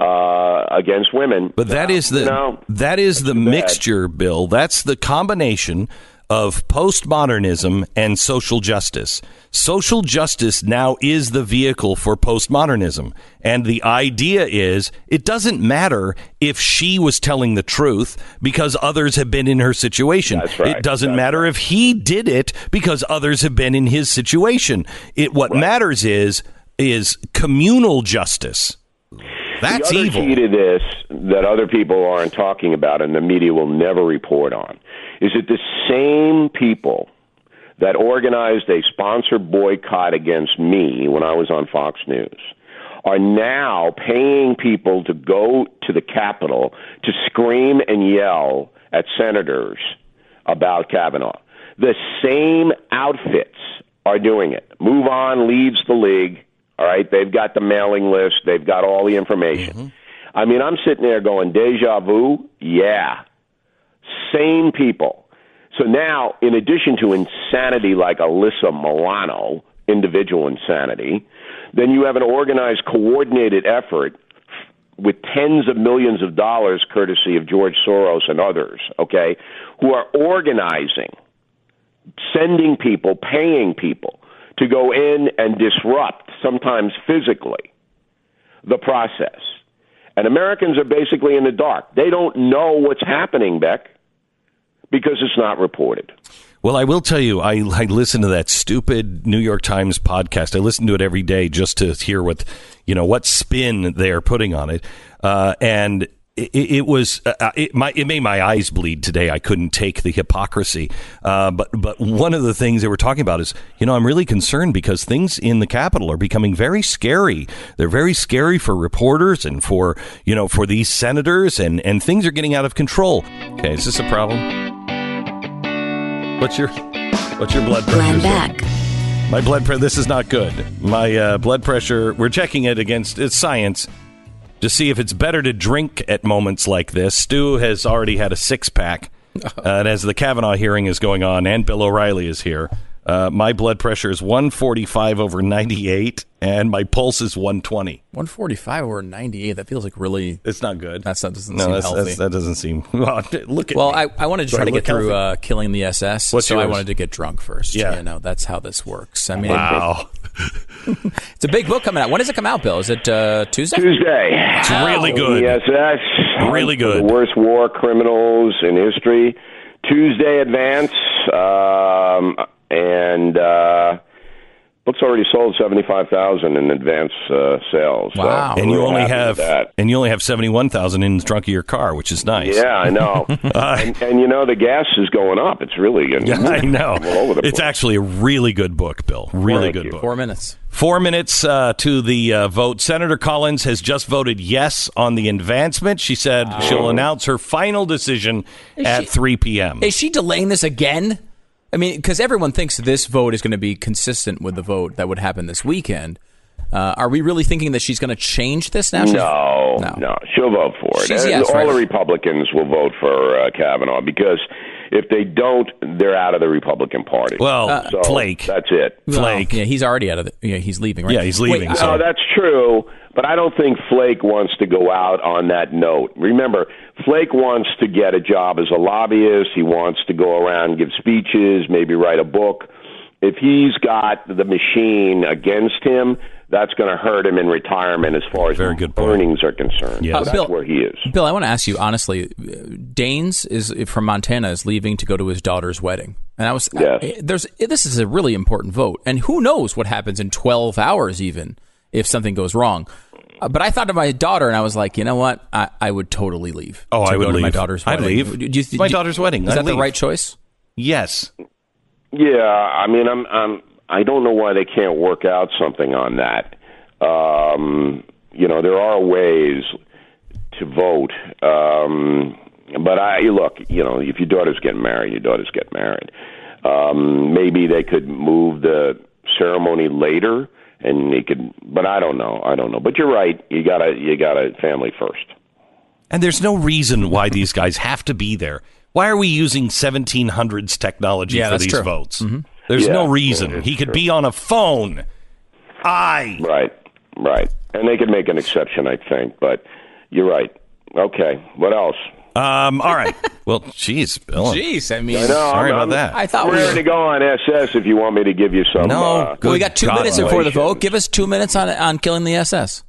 [SPEAKER 6] uh, against women.
[SPEAKER 2] But that is the
[SPEAKER 6] you know,
[SPEAKER 2] that is the
[SPEAKER 6] too bad.
[SPEAKER 2] mixture, Bill. That's the combination of postmodernism and social justice. Social justice now is the vehicle for postmodernism. And the idea is it doesn't matter if she was telling the truth because others have been in her situation.
[SPEAKER 6] That's right.
[SPEAKER 2] It doesn't
[SPEAKER 6] That's
[SPEAKER 2] matter
[SPEAKER 6] right.
[SPEAKER 2] if he did it because others have been in his situation. It what
[SPEAKER 6] Right.
[SPEAKER 2] matters is is communal justice. That's
[SPEAKER 6] the other
[SPEAKER 2] evil.
[SPEAKER 6] key to this that other people aren't talking about and the media will never report on is that the same people that organized a sponsored boycott against me when I was on Fox News are now paying people to go to the Capitol to scream and yell at senators about Kavanaugh. The same outfits are doing it. Move On leads the league. All right, they've got the mailing list. They've got all the information. Mm-hmm. I mean, I'm sitting there going, deja vu? Yeah. Same people. So now, in addition to insanity like Alyssa Milano, individual insanity, then you have an organized, coordinated effort with tens of millions of dollars, courtesy of George Soros and others, okay, who are organizing, sending people, paying people to go in and disrupt, sometimes physically, the process. And Americans are basically in the dark. They don't know what's happening, Beck, because it's not reported.
[SPEAKER 2] Well, I will tell you, I, I listen to that stupid New York Times podcast. I listen to it every day just to hear what, you know, what spin they are putting on it. Uh, and it, it was, uh, it, my, it made my eyes bleed today. I couldn't take the hypocrisy. Uh, but, but one of the things they were talking about is, you know, I'm really concerned because things in the Capitol are becoming very scary. They're very scary for reporters and for, you know, for these senators, and, and things are getting out of control. Okay, is this a problem? What's your what's your blood pressure?
[SPEAKER 1] Glenn Beck.
[SPEAKER 2] My blood pressure. This is not good. My uh, blood pressure. We're checking it against it's science to see if it's better to drink at moments like this. Stu has already had a six pack, uh, and as the Kavanaugh hearing is going on, and Bill O'Reilly is here. Uh, my blood pressure is one forty-five over ninety-eight, and my pulse is one twenty.
[SPEAKER 3] one forty-five over ninety-eight. That feels like really.
[SPEAKER 2] It's not good.
[SPEAKER 3] That's, that doesn't
[SPEAKER 2] no,
[SPEAKER 3] seem
[SPEAKER 2] that's,
[SPEAKER 3] healthy.
[SPEAKER 2] that's, that doesn't seem. Well, look at
[SPEAKER 3] Well,
[SPEAKER 2] me.
[SPEAKER 3] I, I wanted to
[SPEAKER 2] Do
[SPEAKER 3] try
[SPEAKER 2] I
[SPEAKER 3] to
[SPEAKER 2] look
[SPEAKER 3] get through
[SPEAKER 2] healthy?
[SPEAKER 3] uh, Killing the S S,
[SPEAKER 2] What's
[SPEAKER 3] so I
[SPEAKER 2] yours?
[SPEAKER 3] wanted to get drunk first.
[SPEAKER 2] Yeah.
[SPEAKER 3] You know, that's how this works. I mean,
[SPEAKER 2] Wow.
[SPEAKER 3] it's a big book coming out. When does it come out, Bill? Is it uh, Tuesday?
[SPEAKER 6] Tuesday.
[SPEAKER 2] It's really good.
[SPEAKER 6] The S S.
[SPEAKER 2] Really good.
[SPEAKER 6] The worst war criminals in history. Tuesday advance. Um, and uh, Book's already sold seventy-five thousand in advance uh, sales.
[SPEAKER 3] Wow.
[SPEAKER 6] So
[SPEAKER 2] And you
[SPEAKER 6] we're
[SPEAKER 2] only
[SPEAKER 6] happy
[SPEAKER 2] have
[SPEAKER 6] with that.
[SPEAKER 2] and you only have seventy-one thousand in the trunk of your car, which is nice.
[SPEAKER 6] Yeah, I know. and, and you know the gas is going up. It's really going.
[SPEAKER 2] Yeah, I know.
[SPEAKER 6] All over the
[SPEAKER 2] It's
[SPEAKER 6] place.
[SPEAKER 2] actually a really good book, Bill. Really
[SPEAKER 6] Thank
[SPEAKER 2] good
[SPEAKER 6] you.
[SPEAKER 2] book.
[SPEAKER 3] Four minutes.
[SPEAKER 2] Four minutes uh, to the uh, vote. Senator Collins has just voted yes on the advancement. She said she'll announce her final decision at
[SPEAKER 3] she-
[SPEAKER 2] three p.m.
[SPEAKER 3] Is she delaying this again? I mean, because everyone thinks this vote is going to be consistent with the vote that would happen this weekend. Uh, are we really thinking that she's going to change this now? She's-
[SPEAKER 6] No,
[SPEAKER 3] No.
[SPEAKER 6] no, she'll vote for it.
[SPEAKER 3] She's
[SPEAKER 6] And
[SPEAKER 3] yes,
[SPEAKER 6] all
[SPEAKER 3] right.
[SPEAKER 6] the Republicans will vote for uh, Kavanaugh because if they don't, they're out of the Republican Party.
[SPEAKER 2] Well,
[SPEAKER 6] so
[SPEAKER 2] Flake.
[SPEAKER 6] That's it.
[SPEAKER 2] Flake.
[SPEAKER 3] Well, yeah, he's already out of the. Yeah, he's leaving. Right?
[SPEAKER 2] Yeah, he's leaving,
[SPEAKER 3] Wait,
[SPEAKER 2] so-
[SPEAKER 6] No, that's true, but I don't think Flake wants to go out on that note. Remember, Flake wants to get a job as a lobbyist. He wants to go around and give speeches, maybe write a book. If he's got the machine against him, that's going to hurt him in retirement as far as
[SPEAKER 2] Very good point.
[SPEAKER 6] earnings are concerned.
[SPEAKER 2] Yes.
[SPEAKER 6] So that's
[SPEAKER 3] Uh, Bill-
[SPEAKER 6] where he is.
[SPEAKER 3] Bill, I want to ask you honestly. Danes is from Montana is leaving to go to his daughter's wedding, and I was
[SPEAKER 6] Yes.
[SPEAKER 3] I- there's this is a really important vote, and who knows what happens in twelve hours even if something goes wrong. Uh, but I thought of my daughter, and I was like, you know what, I, I would totally leave.
[SPEAKER 2] Oh,
[SPEAKER 3] to
[SPEAKER 2] I would
[SPEAKER 3] go to my
[SPEAKER 2] leave.
[SPEAKER 3] daughter's
[SPEAKER 2] I'd
[SPEAKER 3] wedding.
[SPEAKER 2] leave.
[SPEAKER 3] Do you-
[SPEAKER 2] It's my
[SPEAKER 3] do-
[SPEAKER 2] daughter's wedding.
[SPEAKER 3] Is
[SPEAKER 2] I'd
[SPEAKER 3] that the
[SPEAKER 2] leave.
[SPEAKER 3] right choice?
[SPEAKER 2] Yes.
[SPEAKER 6] Yeah, I mean, I'm, I'm, I don't know why they can't work out something on that. Um, you know, there are ways to vote, um, but I look. You know, if your daughter's getting married, your daughter's get married. Um, maybe they could move the ceremony later, and they could. But I don't know. I don't know. But you're right. You gotta, you gotta family first.
[SPEAKER 2] And there's no reason why these guys have to be there. Why are we using seventeen hundreds technology
[SPEAKER 3] Yeah,
[SPEAKER 2] for
[SPEAKER 3] that's
[SPEAKER 2] these
[SPEAKER 3] true.
[SPEAKER 2] votes? There's
[SPEAKER 6] Yeah,
[SPEAKER 2] no reason.
[SPEAKER 6] it's
[SPEAKER 2] He could
[SPEAKER 6] true.
[SPEAKER 2] be on a phone. I.
[SPEAKER 6] Right, right. And they could make an exception, I think. But you're right. Okay. What else?
[SPEAKER 2] Um. All right. Well, jeez, Bill.
[SPEAKER 3] Jeez, I mean,
[SPEAKER 6] I know,
[SPEAKER 2] Sorry
[SPEAKER 6] I'm,
[SPEAKER 2] about
[SPEAKER 6] I'm
[SPEAKER 2] that.
[SPEAKER 3] I thought
[SPEAKER 6] I'm
[SPEAKER 3] we
[SPEAKER 6] ready
[SPEAKER 3] were-
[SPEAKER 6] to go on S S if you want me to give you some.
[SPEAKER 2] No,
[SPEAKER 6] uh,
[SPEAKER 2] good
[SPEAKER 3] well, we got two
[SPEAKER 2] God,
[SPEAKER 3] minutes before the vote.
[SPEAKER 6] relations.
[SPEAKER 3] Give us two minutes on on killing the S S.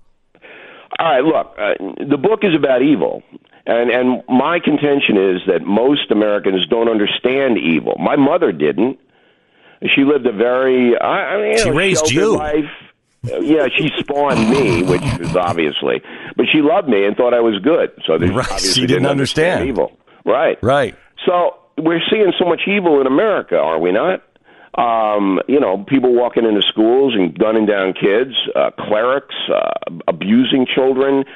[SPEAKER 6] All right, look, uh, the book is about evil. And and my contention is that most Americans don't understand evil. My mother didn't. She lived a very, I, I mean, you
[SPEAKER 2] She
[SPEAKER 6] know,
[SPEAKER 2] raised
[SPEAKER 6] sheltered
[SPEAKER 2] you.
[SPEAKER 6] life. Uh, Yeah, she spawned me, which is obviously, but she loved me and thought I was good. So they
[SPEAKER 2] Right,
[SPEAKER 6] obviously
[SPEAKER 2] she didn't understand.
[SPEAKER 6] evil. Right.
[SPEAKER 2] Right.
[SPEAKER 6] So we're seeing so much evil in America, are we not? Um, you know, people walking into schools and gunning down kids, uh, clerics uh, abusing children.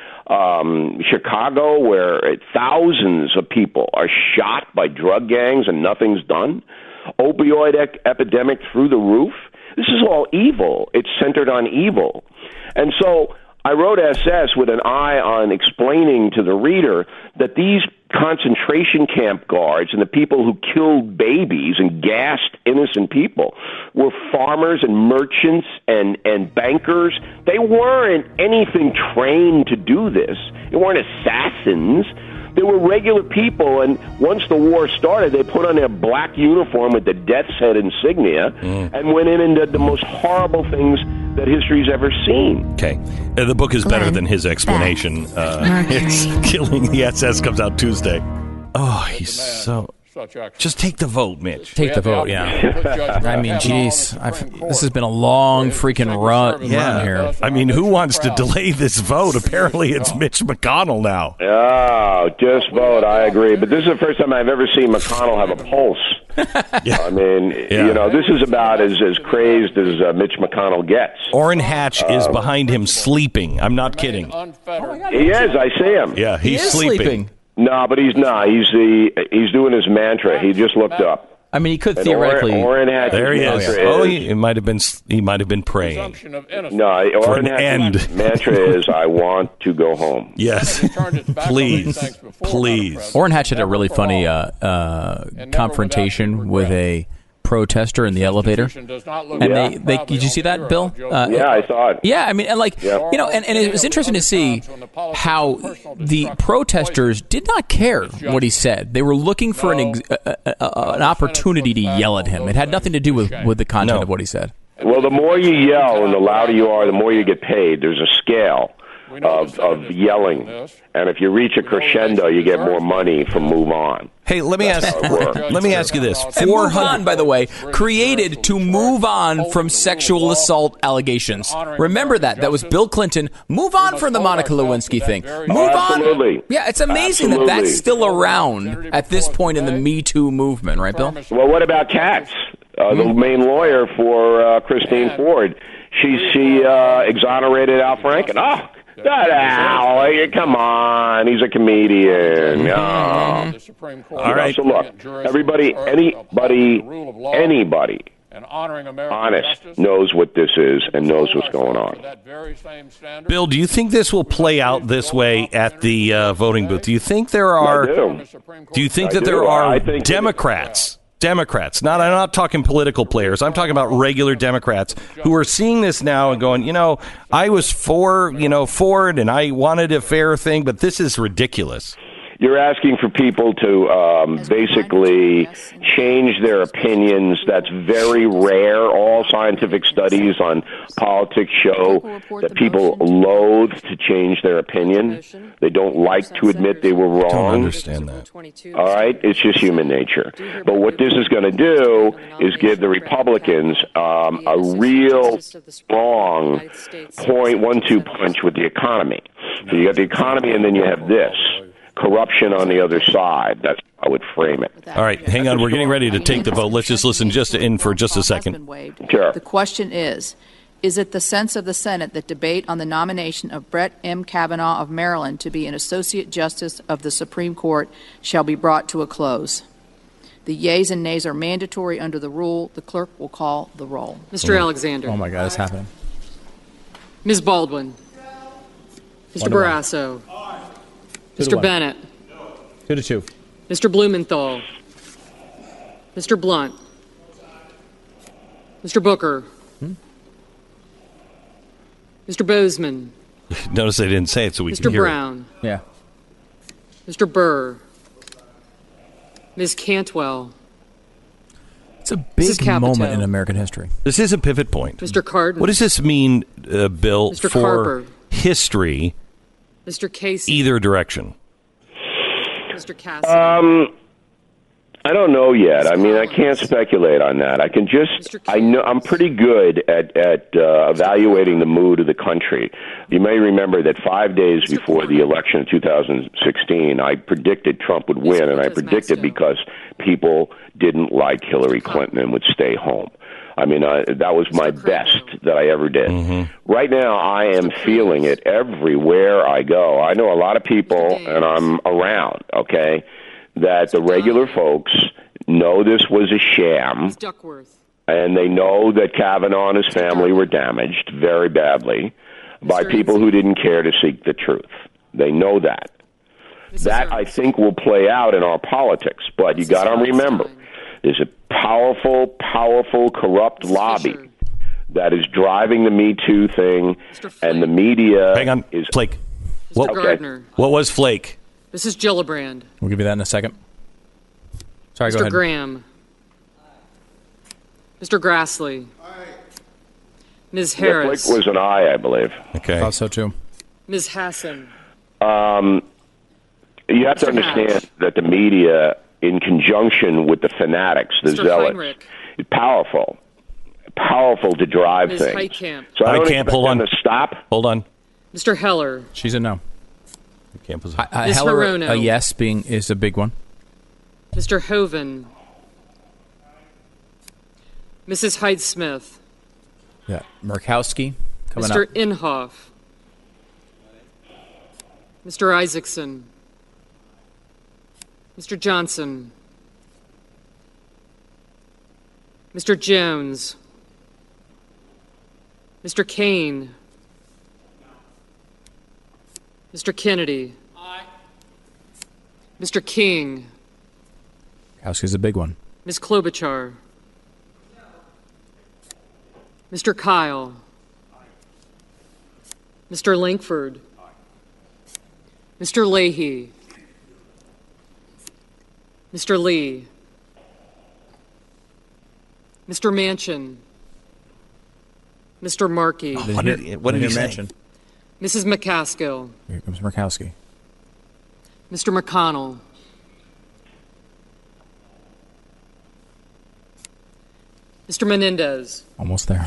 [SPEAKER 6] Um, Chicago, where thousands of people are shot by drug gangs and nothing's done. Opioid ec- epidemic through the roof. This is all evil. It's centered on evil. And so I wrote S S with an eye on explaining to the reader that these concentration camp guards and the people who killed babies and gassed innocent people were farmers and merchants and, and bankers. They weren't anything trained to do this. They weren't assassins. They were regular people, and once the war started, they put on their black uniform with the death's head insignia
[SPEAKER 2] Mm.
[SPEAKER 6] and went in and did the most horrible things that history's ever seen.
[SPEAKER 2] Okay. Uh, the book is better
[SPEAKER 1] Glenn
[SPEAKER 2] than his explanation. Uh,
[SPEAKER 1] Mercury.
[SPEAKER 2] it's Killing the S S comes out Tuesday. Oh, he's so. Just take the vote, Mitch.
[SPEAKER 3] Take the vote, yeah. I mean, geez, I've, this has been a long freaking run, run here.
[SPEAKER 2] I mean, who wants to delay this vote? Apparently, it's Mitch McConnell now.
[SPEAKER 6] Oh, just vote. I agree. But this is the first time I've ever seen McConnell have a pulse.
[SPEAKER 2] Yeah.
[SPEAKER 6] I mean,
[SPEAKER 2] Yeah.
[SPEAKER 6] you know, this is about as, as crazed as uh, Mitch McConnell gets.
[SPEAKER 2] Orrin Hatch is behind him sleeping. I'm not kidding.
[SPEAKER 6] He is. I see him.
[SPEAKER 2] Yeah,
[SPEAKER 3] He
[SPEAKER 2] he's
[SPEAKER 3] is
[SPEAKER 2] sleeping.
[SPEAKER 3] sleeping.
[SPEAKER 6] No, but he's not. He's the he's doing his mantra. He just looked up.
[SPEAKER 3] I mean, he could
[SPEAKER 6] And
[SPEAKER 3] theoretically.
[SPEAKER 6] Orrin, Orrin Hatch's
[SPEAKER 2] There he is.
[SPEAKER 6] mantra
[SPEAKER 2] Oh,
[SPEAKER 6] is-
[SPEAKER 2] he, it might have been. He might have been praying.
[SPEAKER 6] No, Orrin
[SPEAKER 2] an
[SPEAKER 6] Hatch's
[SPEAKER 2] end.
[SPEAKER 6] mantra is, I want to go home.
[SPEAKER 2] Yes, please, please.
[SPEAKER 3] Orrin Hatch had a really funny uh, uh, confrontation with a protester in the elevator. And they, they, did you see that, Bill? Uh,
[SPEAKER 6] Yeah, I saw it.
[SPEAKER 3] Yeah, I mean, and like,
[SPEAKER 6] Yeah.
[SPEAKER 3] you know, and, and it was interesting to see how the protesters did not care what he said. They were looking for an ex- uh, uh, uh, an opportunity to yell at him. It had nothing to do with, with the content
[SPEAKER 2] No.
[SPEAKER 3] of what he said.
[SPEAKER 6] Well, the more you yell and the louder you are, the more you get paid. There's a scale of, of yelling. And if you reach a crescendo, you get more money from Move On.
[SPEAKER 2] Hey, let me
[SPEAKER 6] That's
[SPEAKER 2] ask.
[SPEAKER 6] how it works.
[SPEAKER 2] Let me ask you this:
[SPEAKER 3] And
[SPEAKER 2] four
[SPEAKER 3] move on,
[SPEAKER 2] hundred.
[SPEAKER 3] by the way, created to move on from sexual assault allegations. Remember that. That was Bill Clinton. Move on from the Monica Lewinsky thing. Move on.
[SPEAKER 6] Absolutely.
[SPEAKER 3] Yeah, it's amazing that
[SPEAKER 6] Absolutely.
[SPEAKER 3] that's still around at this point in the Me Too movement, right, Bill?
[SPEAKER 6] Well, what about Katz, uh, the main lawyer for uh, Christine Ford? She she uh, exonerated Al Franken. Oh, that Al! Hey, come on, he's a comedian. Oh.
[SPEAKER 2] All right.
[SPEAKER 6] So look, everybody, anybody, anybody honest knows what this is and knows what's going on.
[SPEAKER 2] Bill, do you think this will play out this way at the uh, voting booth? Do you think there are?
[SPEAKER 6] I do.
[SPEAKER 2] Do you think
[SPEAKER 6] I
[SPEAKER 2] that there
[SPEAKER 6] do.
[SPEAKER 2] are
[SPEAKER 6] I think that-
[SPEAKER 2] Democrats? Democrats, not I'm not talking political players. I'm talking about regular Democrats who are seeing this now and going, you know, I was for, you know, Ford and I wanted a fair thing, but this is ridiculous.
[SPEAKER 6] You're asking for people to um, basically change their opinions. That's very rare. All scientific studies on politics show that people loathe to change their opinion. They don't like to admit they were
[SPEAKER 2] I don't
[SPEAKER 6] wrong.
[SPEAKER 2] understand that.
[SPEAKER 6] All right? It's just human nature. But what this is going to do is give the Republicans um, a real strong point, one-two punch with the economy. So you got the economy, and then you have this. Corruption on the other side. That's how I would frame it.
[SPEAKER 2] All right, hang on. We're getting ready to take the vote. Let's just listen just in for just a second.
[SPEAKER 6] Sure.
[SPEAKER 7] The question is, is it the sense of the Senate that debate on the nomination of Brett M. Kavanaugh of Maryland to be an Associate Justice of the Supreme Court shall be brought to a close? The yeas and nays are mandatory under the rule. The clerk will call the roll.
[SPEAKER 8] Mister Alexander.
[SPEAKER 3] Oh, my God, it's happening.
[SPEAKER 8] Miz Baldwin. Mister
[SPEAKER 3] One to one.
[SPEAKER 8] Barrasso.
[SPEAKER 3] Two to
[SPEAKER 8] Mister
[SPEAKER 3] one.
[SPEAKER 8] Bennett.
[SPEAKER 3] Two to two.
[SPEAKER 8] Mister Blumenthal. Mister Blunt. Mister Booker.
[SPEAKER 3] Hmm?
[SPEAKER 8] Mister Bozeman.
[SPEAKER 2] Notice they didn't say it, so we
[SPEAKER 8] Mister
[SPEAKER 2] can hear
[SPEAKER 8] Brown.
[SPEAKER 3] Yeah.
[SPEAKER 8] Mister Burr. Miz Cantwell.
[SPEAKER 3] It's a
[SPEAKER 8] Missus
[SPEAKER 3] big
[SPEAKER 8] Capito.
[SPEAKER 3] moment in American history.
[SPEAKER 2] it. This is a pivot point.
[SPEAKER 8] Mister Cardin.
[SPEAKER 2] What does this mean, uh, Bill,
[SPEAKER 8] Mister
[SPEAKER 2] for
[SPEAKER 8] Carper.
[SPEAKER 2] history,
[SPEAKER 8] Mister Casey.
[SPEAKER 2] either direction?
[SPEAKER 8] Mister Cassidy.
[SPEAKER 6] Um, I don't know yet. I mean, I can't speculate on that. I can just, I know, I'm pretty good at at uh, evaluating the mood of the country. You may remember that five days before the election of two thousand sixteen, I predicted Trump would win, and I predicted because people didn't like Hillary Clinton and would stay home. I mean, I, that was my best that I ever did.
[SPEAKER 2] Mm-hmm.
[SPEAKER 6] Right now, I am feeling it everywhere I go. I know a lot of people, and I'm around, okay, that the regular folks know this was a sham,
[SPEAKER 8] Duckworth.
[SPEAKER 6] and they know that Kavanaugh and his family were damaged very badly by people who didn't care to seek the truth. They know that. That, I think, will play out in our politics, but you got to remember, there's a powerful, powerful, corrupt lobby that is driving the Me Too thing, and the media
[SPEAKER 2] Hang on,
[SPEAKER 6] is...
[SPEAKER 2] Flake.
[SPEAKER 8] Mister
[SPEAKER 2] What,
[SPEAKER 8] Gardner.
[SPEAKER 2] what was Flake?
[SPEAKER 8] This is Gillibrand.
[SPEAKER 3] We'll give you that in a second. Sorry,
[SPEAKER 8] Mister
[SPEAKER 3] go ahead.
[SPEAKER 8] Graham. Mister Grassley. Miz
[SPEAKER 6] Yeah,
[SPEAKER 8] Harris.
[SPEAKER 6] Flake was an I, I believe.
[SPEAKER 2] Okay.
[SPEAKER 3] Thought so, too.
[SPEAKER 8] Miz Hassan.
[SPEAKER 6] Um, you have to
[SPEAKER 8] Mister
[SPEAKER 6] understand
[SPEAKER 8] Hatch.
[SPEAKER 6] that the media, in conjunction with the fanatics, the
[SPEAKER 8] Mister
[SPEAKER 6] zealots,
[SPEAKER 8] Heinrich.
[SPEAKER 6] is powerful. Powerful to drive
[SPEAKER 8] Miz
[SPEAKER 6] things.
[SPEAKER 8] Heitkamp.
[SPEAKER 6] So I don't
[SPEAKER 2] Heitkamp,
[SPEAKER 6] expect
[SPEAKER 2] hold
[SPEAKER 6] them
[SPEAKER 2] on.
[SPEAKER 6] to stop.
[SPEAKER 2] Hold on.
[SPEAKER 8] Mister Heller.
[SPEAKER 3] She's a no.
[SPEAKER 2] Campus.
[SPEAKER 3] Uh,
[SPEAKER 8] Miz
[SPEAKER 3] Heller,
[SPEAKER 8] Hirono.
[SPEAKER 3] a yes being is a big one.
[SPEAKER 8] Mister Hoven. Missus Hyde-Smith.
[SPEAKER 3] Yeah. Murkowski coming
[SPEAKER 8] Mister
[SPEAKER 3] up.
[SPEAKER 8] Inhofe. Mister Isaacson. Mister Johnson. Mister Jones. Mister Kane. Mister Kennedy. Mister King.
[SPEAKER 3] Murkowski's a big one.
[SPEAKER 8] Miz Klobuchar. Mister Kyle. Mister Lankford. Mister Leahy. Mister Lee. Mister Manchin. Mister Markey.
[SPEAKER 2] Oh, what did, what did he say?
[SPEAKER 3] mention?
[SPEAKER 8] Missus McCaskill.
[SPEAKER 3] Here comes Murkowski.
[SPEAKER 8] Mister McConnell. Mister Menendez.
[SPEAKER 3] Almost there.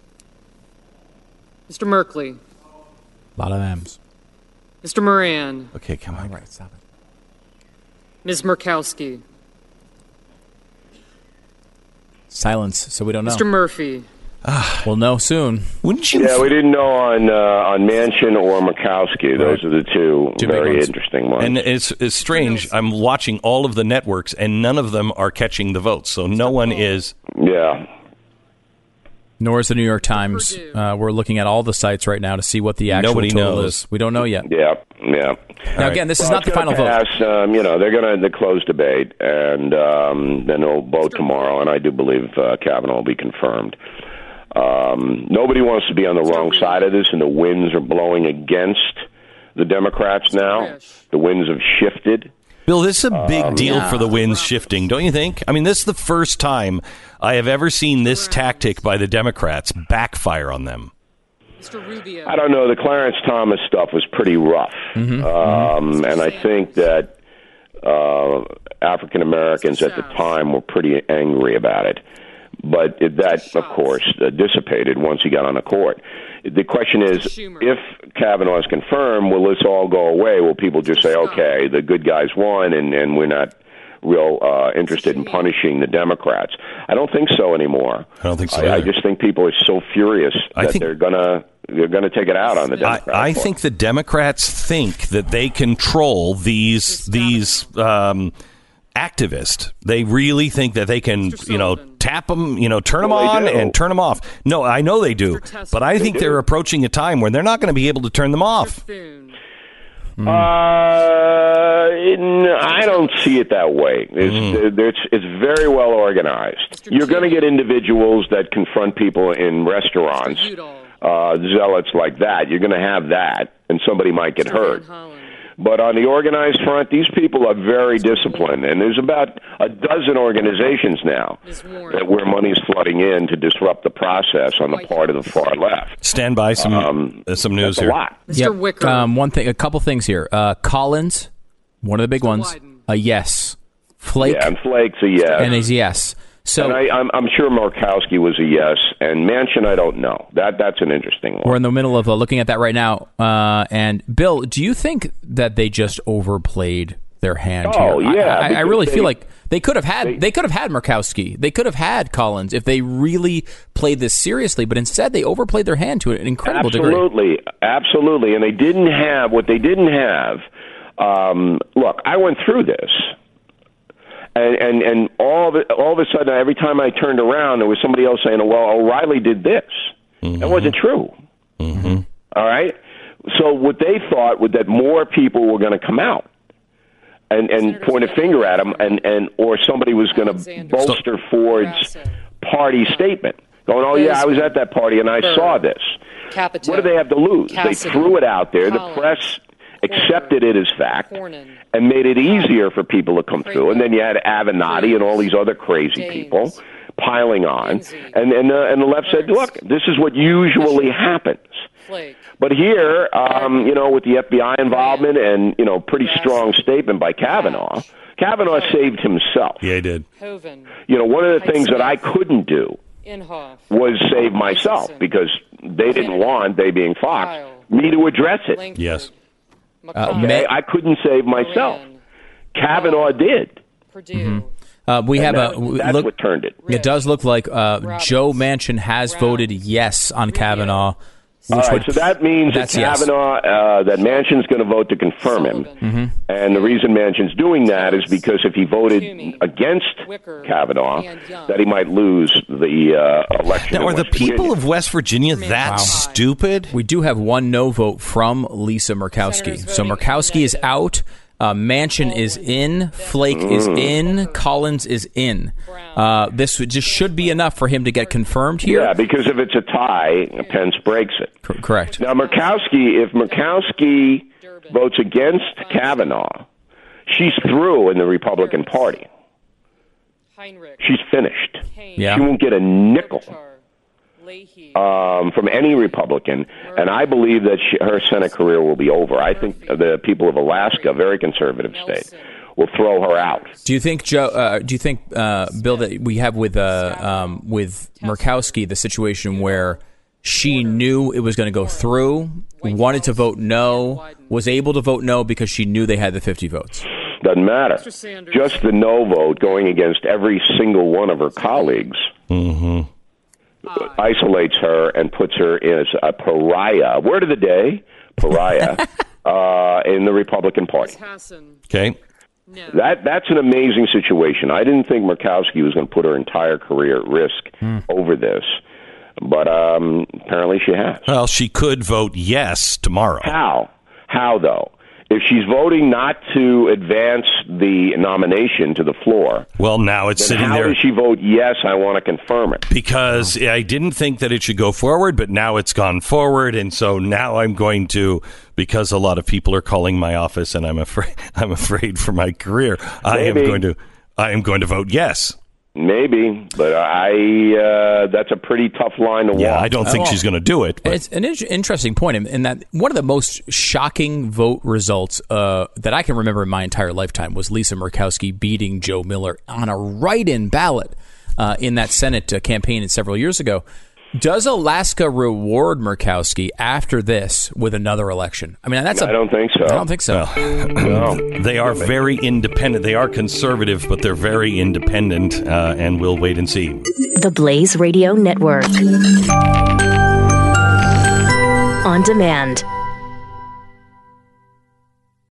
[SPEAKER 8] Mister Merkley.
[SPEAKER 3] A lot of M's.
[SPEAKER 8] Mister Moran.
[SPEAKER 2] Okay, come on.
[SPEAKER 3] All right, stop it.
[SPEAKER 8] Miz Murkowski.
[SPEAKER 3] Silence, so we don't know.
[SPEAKER 8] Mister Murphy.
[SPEAKER 3] We'll know soon.
[SPEAKER 2] Wouldn't you?
[SPEAKER 6] Yeah, we didn't know on uh, on Manchin or Murkowski. Those are the two,
[SPEAKER 3] Two big
[SPEAKER 6] very
[SPEAKER 3] ones.
[SPEAKER 6] interesting ones.
[SPEAKER 2] And it's it's strange. I'm watching all of the networks, and none of them are catching the votes. So no one is.
[SPEAKER 6] yeah.
[SPEAKER 3] Nor is the New York Times. Uh, we're looking at all the sites right now to see what the actual
[SPEAKER 2] Nobody
[SPEAKER 3] total
[SPEAKER 2] knows.
[SPEAKER 3] is. We don't know yet.
[SPEAKER 6] Yeah, yeah.
[SPEAKER 3] Now, again, this is
[SPEAKER 6] Well,
[SPEAKER 3] not the
[SPEAKER 6] it's
[SPEAKER 3] final
[SPEAKER 6] gonna
[SPEAKER 3] vote.
[SPEAKER 6] pass, Um, you know, they're going to close debate, and um, then they'll vote tomorrow, and I do believe uh, Kavanaugh will be confirmed. Um, nobody wants to be on the wrong side of this, and the winds are blowing against the Democrats now. The winds have shifted.
[SPEAKER 2] Bill, this is a big
[SPEAKER 6] Um,
[SPEAKER 2] deal
[SPEAKER 3] yeah.
[SPEAKER 2] for the winds shifting, don't you think? I mean, this is the first time I have ever seen this tactic by the Democrats backfire on them.
[SPEAKER 8] Mister Rubio.
[SPEAKER 6] I don't know. The Clarence Thomas stuff was pretty rough,
[SPEAKER 3] Mm-hmm.
[SPEAKER 6] um, and I think that uh, African Americans at the time were pretty angry about it. But it, that, of course, uh, dissipated once he got on the court. The question is, if Kavanaugh is confirmed, will this all go away? Will people just say, okay, the good guys won, and, and we're not real uh, interested in punishing the Democrats? I don't think so anymore.
[SPEAKER 2] I don't think so
[SPEAKER 6] I, I
[SPEAKER 2] either.
[SPEAKER 6] just think people are so furious
[SPEAKER 2] I
[SPEAKER 6] that
[SPEAKER 2] think-
[SPEAKER 6] they're gonna they're gonna take it out on the
[SPEAKER 2] I,
[SPEAKER 6] Democrats.
[SPEAKER 2] I think the Democrats think that they control these these um, activists. They really think that they can, you know, tap them, you know, turn them
[SPEAKER 6] Well,
[SPEAKER 2] on
[SPEAKER 6] they do.
[SPEAKER 2] and turn them off. No, I know they do, but I think
[SPEAKER 6] do.
[SPEAKER 2] they're approaching a time where they're not going to be able to turn them off.
[SPEAKER 8] Thune.
[SPEAKER 6] Uh, n- I don't see it that way. It's, it's, it's very well organized. You're going to get individuals that confront people in restaurants,
[SPEAKER 8] Udall.
[SPEAKER 6] uh, zealots like that. You're going to have that, and somebody might get
[SPEAKER 8] Mister
[SPEAKER 6] hurt.
[SPEAKER 8] Van Hollen.
[SPEAKER 6] But on the organized front, these people are very disciplined, and there's about a dozen organizations now
[SPEAKER 8] Miz Warren.
[SPEAKER 6] that where money's flooding in to disrupt the process on the part of the far left.
[SPEAKER 2] Stand by some
[SPEAKER 6] Um,
[SPEAKER 2] uh, some news
[SPEAKER 6] That's a
[SPEAKER 2] here.
[SPEAKER 6] lot.
[SPEAKER 8] Mister Wicker.
[SPEAKER 3] Um, one thing, a couple things here. Uh, Collins, one of the big
[SPEAKER 8] Mister
[SPEAKER 3] ones,
[SPEAKER 8] Wyden.
[SPEAKER 3] a yes. Flake,
[SPEAKER 6] Yeah, and Flake's a yes.
[SPEAKER 3] and a yes. So
[SPEAKER 6] And I, I'm, I'm sure Murkowski was a yes, and Manchin, I don't know. That that's an interesting one.
[SPEAKER 3] we're in the middle of uh, looking at that right now. Uh, and Bill, do you think that they just overplayed their hand
[SPEAKER 6] Oh,
[SPEAKER 3] here?
[SPEAKER 6] yeah,
[SPEAKER 3] I, I, I
[SPEAKER 6] because
[SPEAKER 3] really
[SPEAKER 6] they-
[SPEAKER 3] feel like they could have had
[SPEAKER 6] they-
[SPEAKER 3] they, could have had Murkowski, they could have had Collins if they really played this seriously. But instead, they overplayed their hand to an incredible degree.
[SPEAKER 6] Absolutely, absolutely, and they didn't have what they didn't have. Um, look, I went through this. And, and and all of it, all of a sudden, every time I turned around, there was somebody else saying, "Well, O'Reilly did this."
[SPEAKER 2] Mm-hmm.
[SPEAKER 6] That wasn't true.
[SPEAKER 2] Mm-hmm.
[SPEAKER 6] All right. So what they thought was that more people were going to come out and and
[SPEAKER 8] Senators
[SPEAKER 6] point a finger at him, and and or somebody was going to
[SPEAKER 8] Alexander.
[SPEAKER 6] bolster Ford's
[SPEAKER 8] Barrasso.
[SPEAKER 6] party statement, going, "Oh yeah, I was at that party and I
[SPEAKER 8] Burr.
[SPEAKER 6] saw this."
[SPEAKER 8] Capito.
[SPEAKER 6] What do they have to lose?
[SPEAKER 8] Cassidy.
[SPEAKER 6] They threw it out there.
[SPEAKER 8] Collins.
[SPEAKER 6] The press accepted it as fact
[SPEAKER 8] Cornyn.
[SPEAKER 6] and made it easier for people to come through. And then you had Avenatti and all these other crazy
[SPEAKER 8] James.
[SPEAKER 6] people piling on.
[SPEAKER 8] Lindsey.
[SPEAKER 6] And and, uh, and the left said, "Look, this is what usually happens."
[SPEAKER 8] Flake.
[SPEAKER 6] But here, um, you know, with the F B I involvement and, you know, pretty strong statement by Kavanaugh, Kavanaugh saved himself.
[SPEAKER 2] Yeah, he did.
[SPEAKER 8] Hoven.
[SPEAKER 6] You know, one of the things that I couldn't do
[SPEAKER 8] Inhofe.
[SPEAKER 6] was save myself because they didn't want, they being Fox,
[SPEAKER 8] Kyle.
[SPEAKER 6] me to address it.
[SPEAKER 8] Langford.
[SPEAKER 2] Yes.
[SPEAKER 3] Uh,
[SPEAKER 8] McCall.
[SPEAKER 6] Okay? I couldn't save myself.
[SPEAKER 8] Moran.
[SPEAKER 6] Kavanaugh did.
[SPEAKER 8] Purdue.
[SPEAKER 3] Uh, we have
[SPEAKER 6] That-
[SPEAKER 3] a w-
[SPEAKER 6] that's
[SPEAKER 3] look.
[SPEAKER 6] what turned it.
[SPEAKER 3] It does look like uh,
[SPEAKER 8] Roberts.
[SPEAKER 3] Joe Manchin has
[SPEAKER 8] Brown.
[SPEAKER 3] voted yes on
[SPEAKER 8] Rubio.
[SPEAKER 3] Kavanaugh.
[SPEAKER 6] All
[SPEAKER 3] Which
[SPEAKER 6] right,
[SPEAKER 3] would,
[SPEAKER 6] so that means that
[SPEAKER 3] that's yes.
[SPEAKER 6] Kavanaugh, uh, that Manchin's going to vote to confirm him.
[SPEAKER 8] Sullivan.
[SPEAKER 6] And the reason Manchin's doing that is because if he voted
[SPEAKER 8] Toomey.
[SPEAKER 6] against
[SPEAKER 8] Wicker.
[SPEAKER 6] Kavanaugh,
[SPEAKER 8] And Young.
[SPEAKER 6] that he might lose the uh, election.
[SPEAKER 2] Now,
[SPEAKER 6] in
[SPEAKER 2] are the
[SPEAKER 6] West
[SPEAKER 2] people
[SPEAKER 6] Virginia.
[SPEAKER 2] of West Virginia that
[SPEAKER 3] Wow.
[SPEAKER 2] stupid?
[SPEAKER 3] We do have one no vote from Lisa Murkowski.
[SPEAKER 8] Senators
[SPEAKER 3] So
[SPEAKER 8] voting
[SPEAKER 3] Murkowski is
[SPEAKER 8] negative.
[SPEAKER 3] out. Uh, Manchin is in. Flake is in. Collins is in. Uh, this just should be enough for him to get confirmed here.
[SPEAKER 6] Yeah, because if it's a tie, Pence breaks it.
[SPEAKER 3] C- correct.
[SPEAKER 6] Now, Murkowski, if Murkowski votes against Kavanaugh, she's through in the Republican Party.
[SPEAKER 8] Heinrich.
[SPEAKER 6] She's finished.
[SPEAKER 8] Kane.
[SPEAKER 3] Yeah.
[SPEAKER 6] She won't get a nickel
[SPEAKER 8] Klobuchar. Leahy.
[SPEAKER 6] um, from any Republican, and I believe that she, her Senate career will be over. I think the people of Alaska, a very conservative state, will throw her out.
[SPEAKER 3] Do you think, Joe? Uh, do you think, uh, Bill, that we have with uh, um, with Murkowski the situation where she knew it was going to go through, wanted to vote no, was able to vote no because she knew they had the fifty votes?
[SPEAKER 6] Doesn't matter. Just the no vote going against every single one of her colleagues
[SPEAKER 2] Mm-hmm.
[SPEAKER 6] isolates her and puts her as a pariah. Word of the day, pariah, uh, in the Republican Party.
[SPEAKER 2] Okay.
[SPEAKER 6] That that's an amazing situation. I didn't think Murkowski was going to put her entire career at risk
[SPEAKER 2] Hmm.
[SPEAKER 6] over this, but um, apparently she has.
[SPEAKER 2] Well, she could vote yes tomorrow.
[SPEAKER 6] How? How, though? If she's voting not to advance the nomination to the floor,
[SPEAKER 2] Well, now it's
[SPEAKER 6] then
[SPEAKER 2] sitting
[SPEAKER 6] how
[SPEAKER 2] there
[SPEAKER 6] does she vote yes, I want to confirm it?
[SPEAKER 2] because I didn't think that it should go forward, but now it's gone forward, and so now I'm going to, because a lot of people are calling my office, and I'm afraid I'm afraid for my career. I am
[SPEAKER 6] Maybe.
[SPEAKER 2] going to I am going to vote yes.
[SPEAKER 6] Maybe, but I uh, that's a pretty tough line to
[SPEAKER 2] Yeah,
[SPEAKER 6] walk.
[SPEAKER 2] I don't think
[SPEAKER 3] Oh.
[SPEAKER 2] she's going to do it. But
[SPEAKER 3] It's an in- interesting point in, in that one of the most shocking vote results uh, that I can remember in my entire lifetime was Lisa Murkowski beating Joe Miller on a write-in ballot uh, in that Senate uh, campaign several years ago. Does Alaska reward Murkowski after this with another election? I mean, that's a,
[SPEAKER 6] I don't think so.
[SPEAKER 3] I don't think so.
[SPEAKER 6] No.
[SPEAKER 2] they are very independent. They are conservative, but they're very independent, uh, and we'll wait and see.
[SPEAKER 9] The Blaze Radio Network. On demand.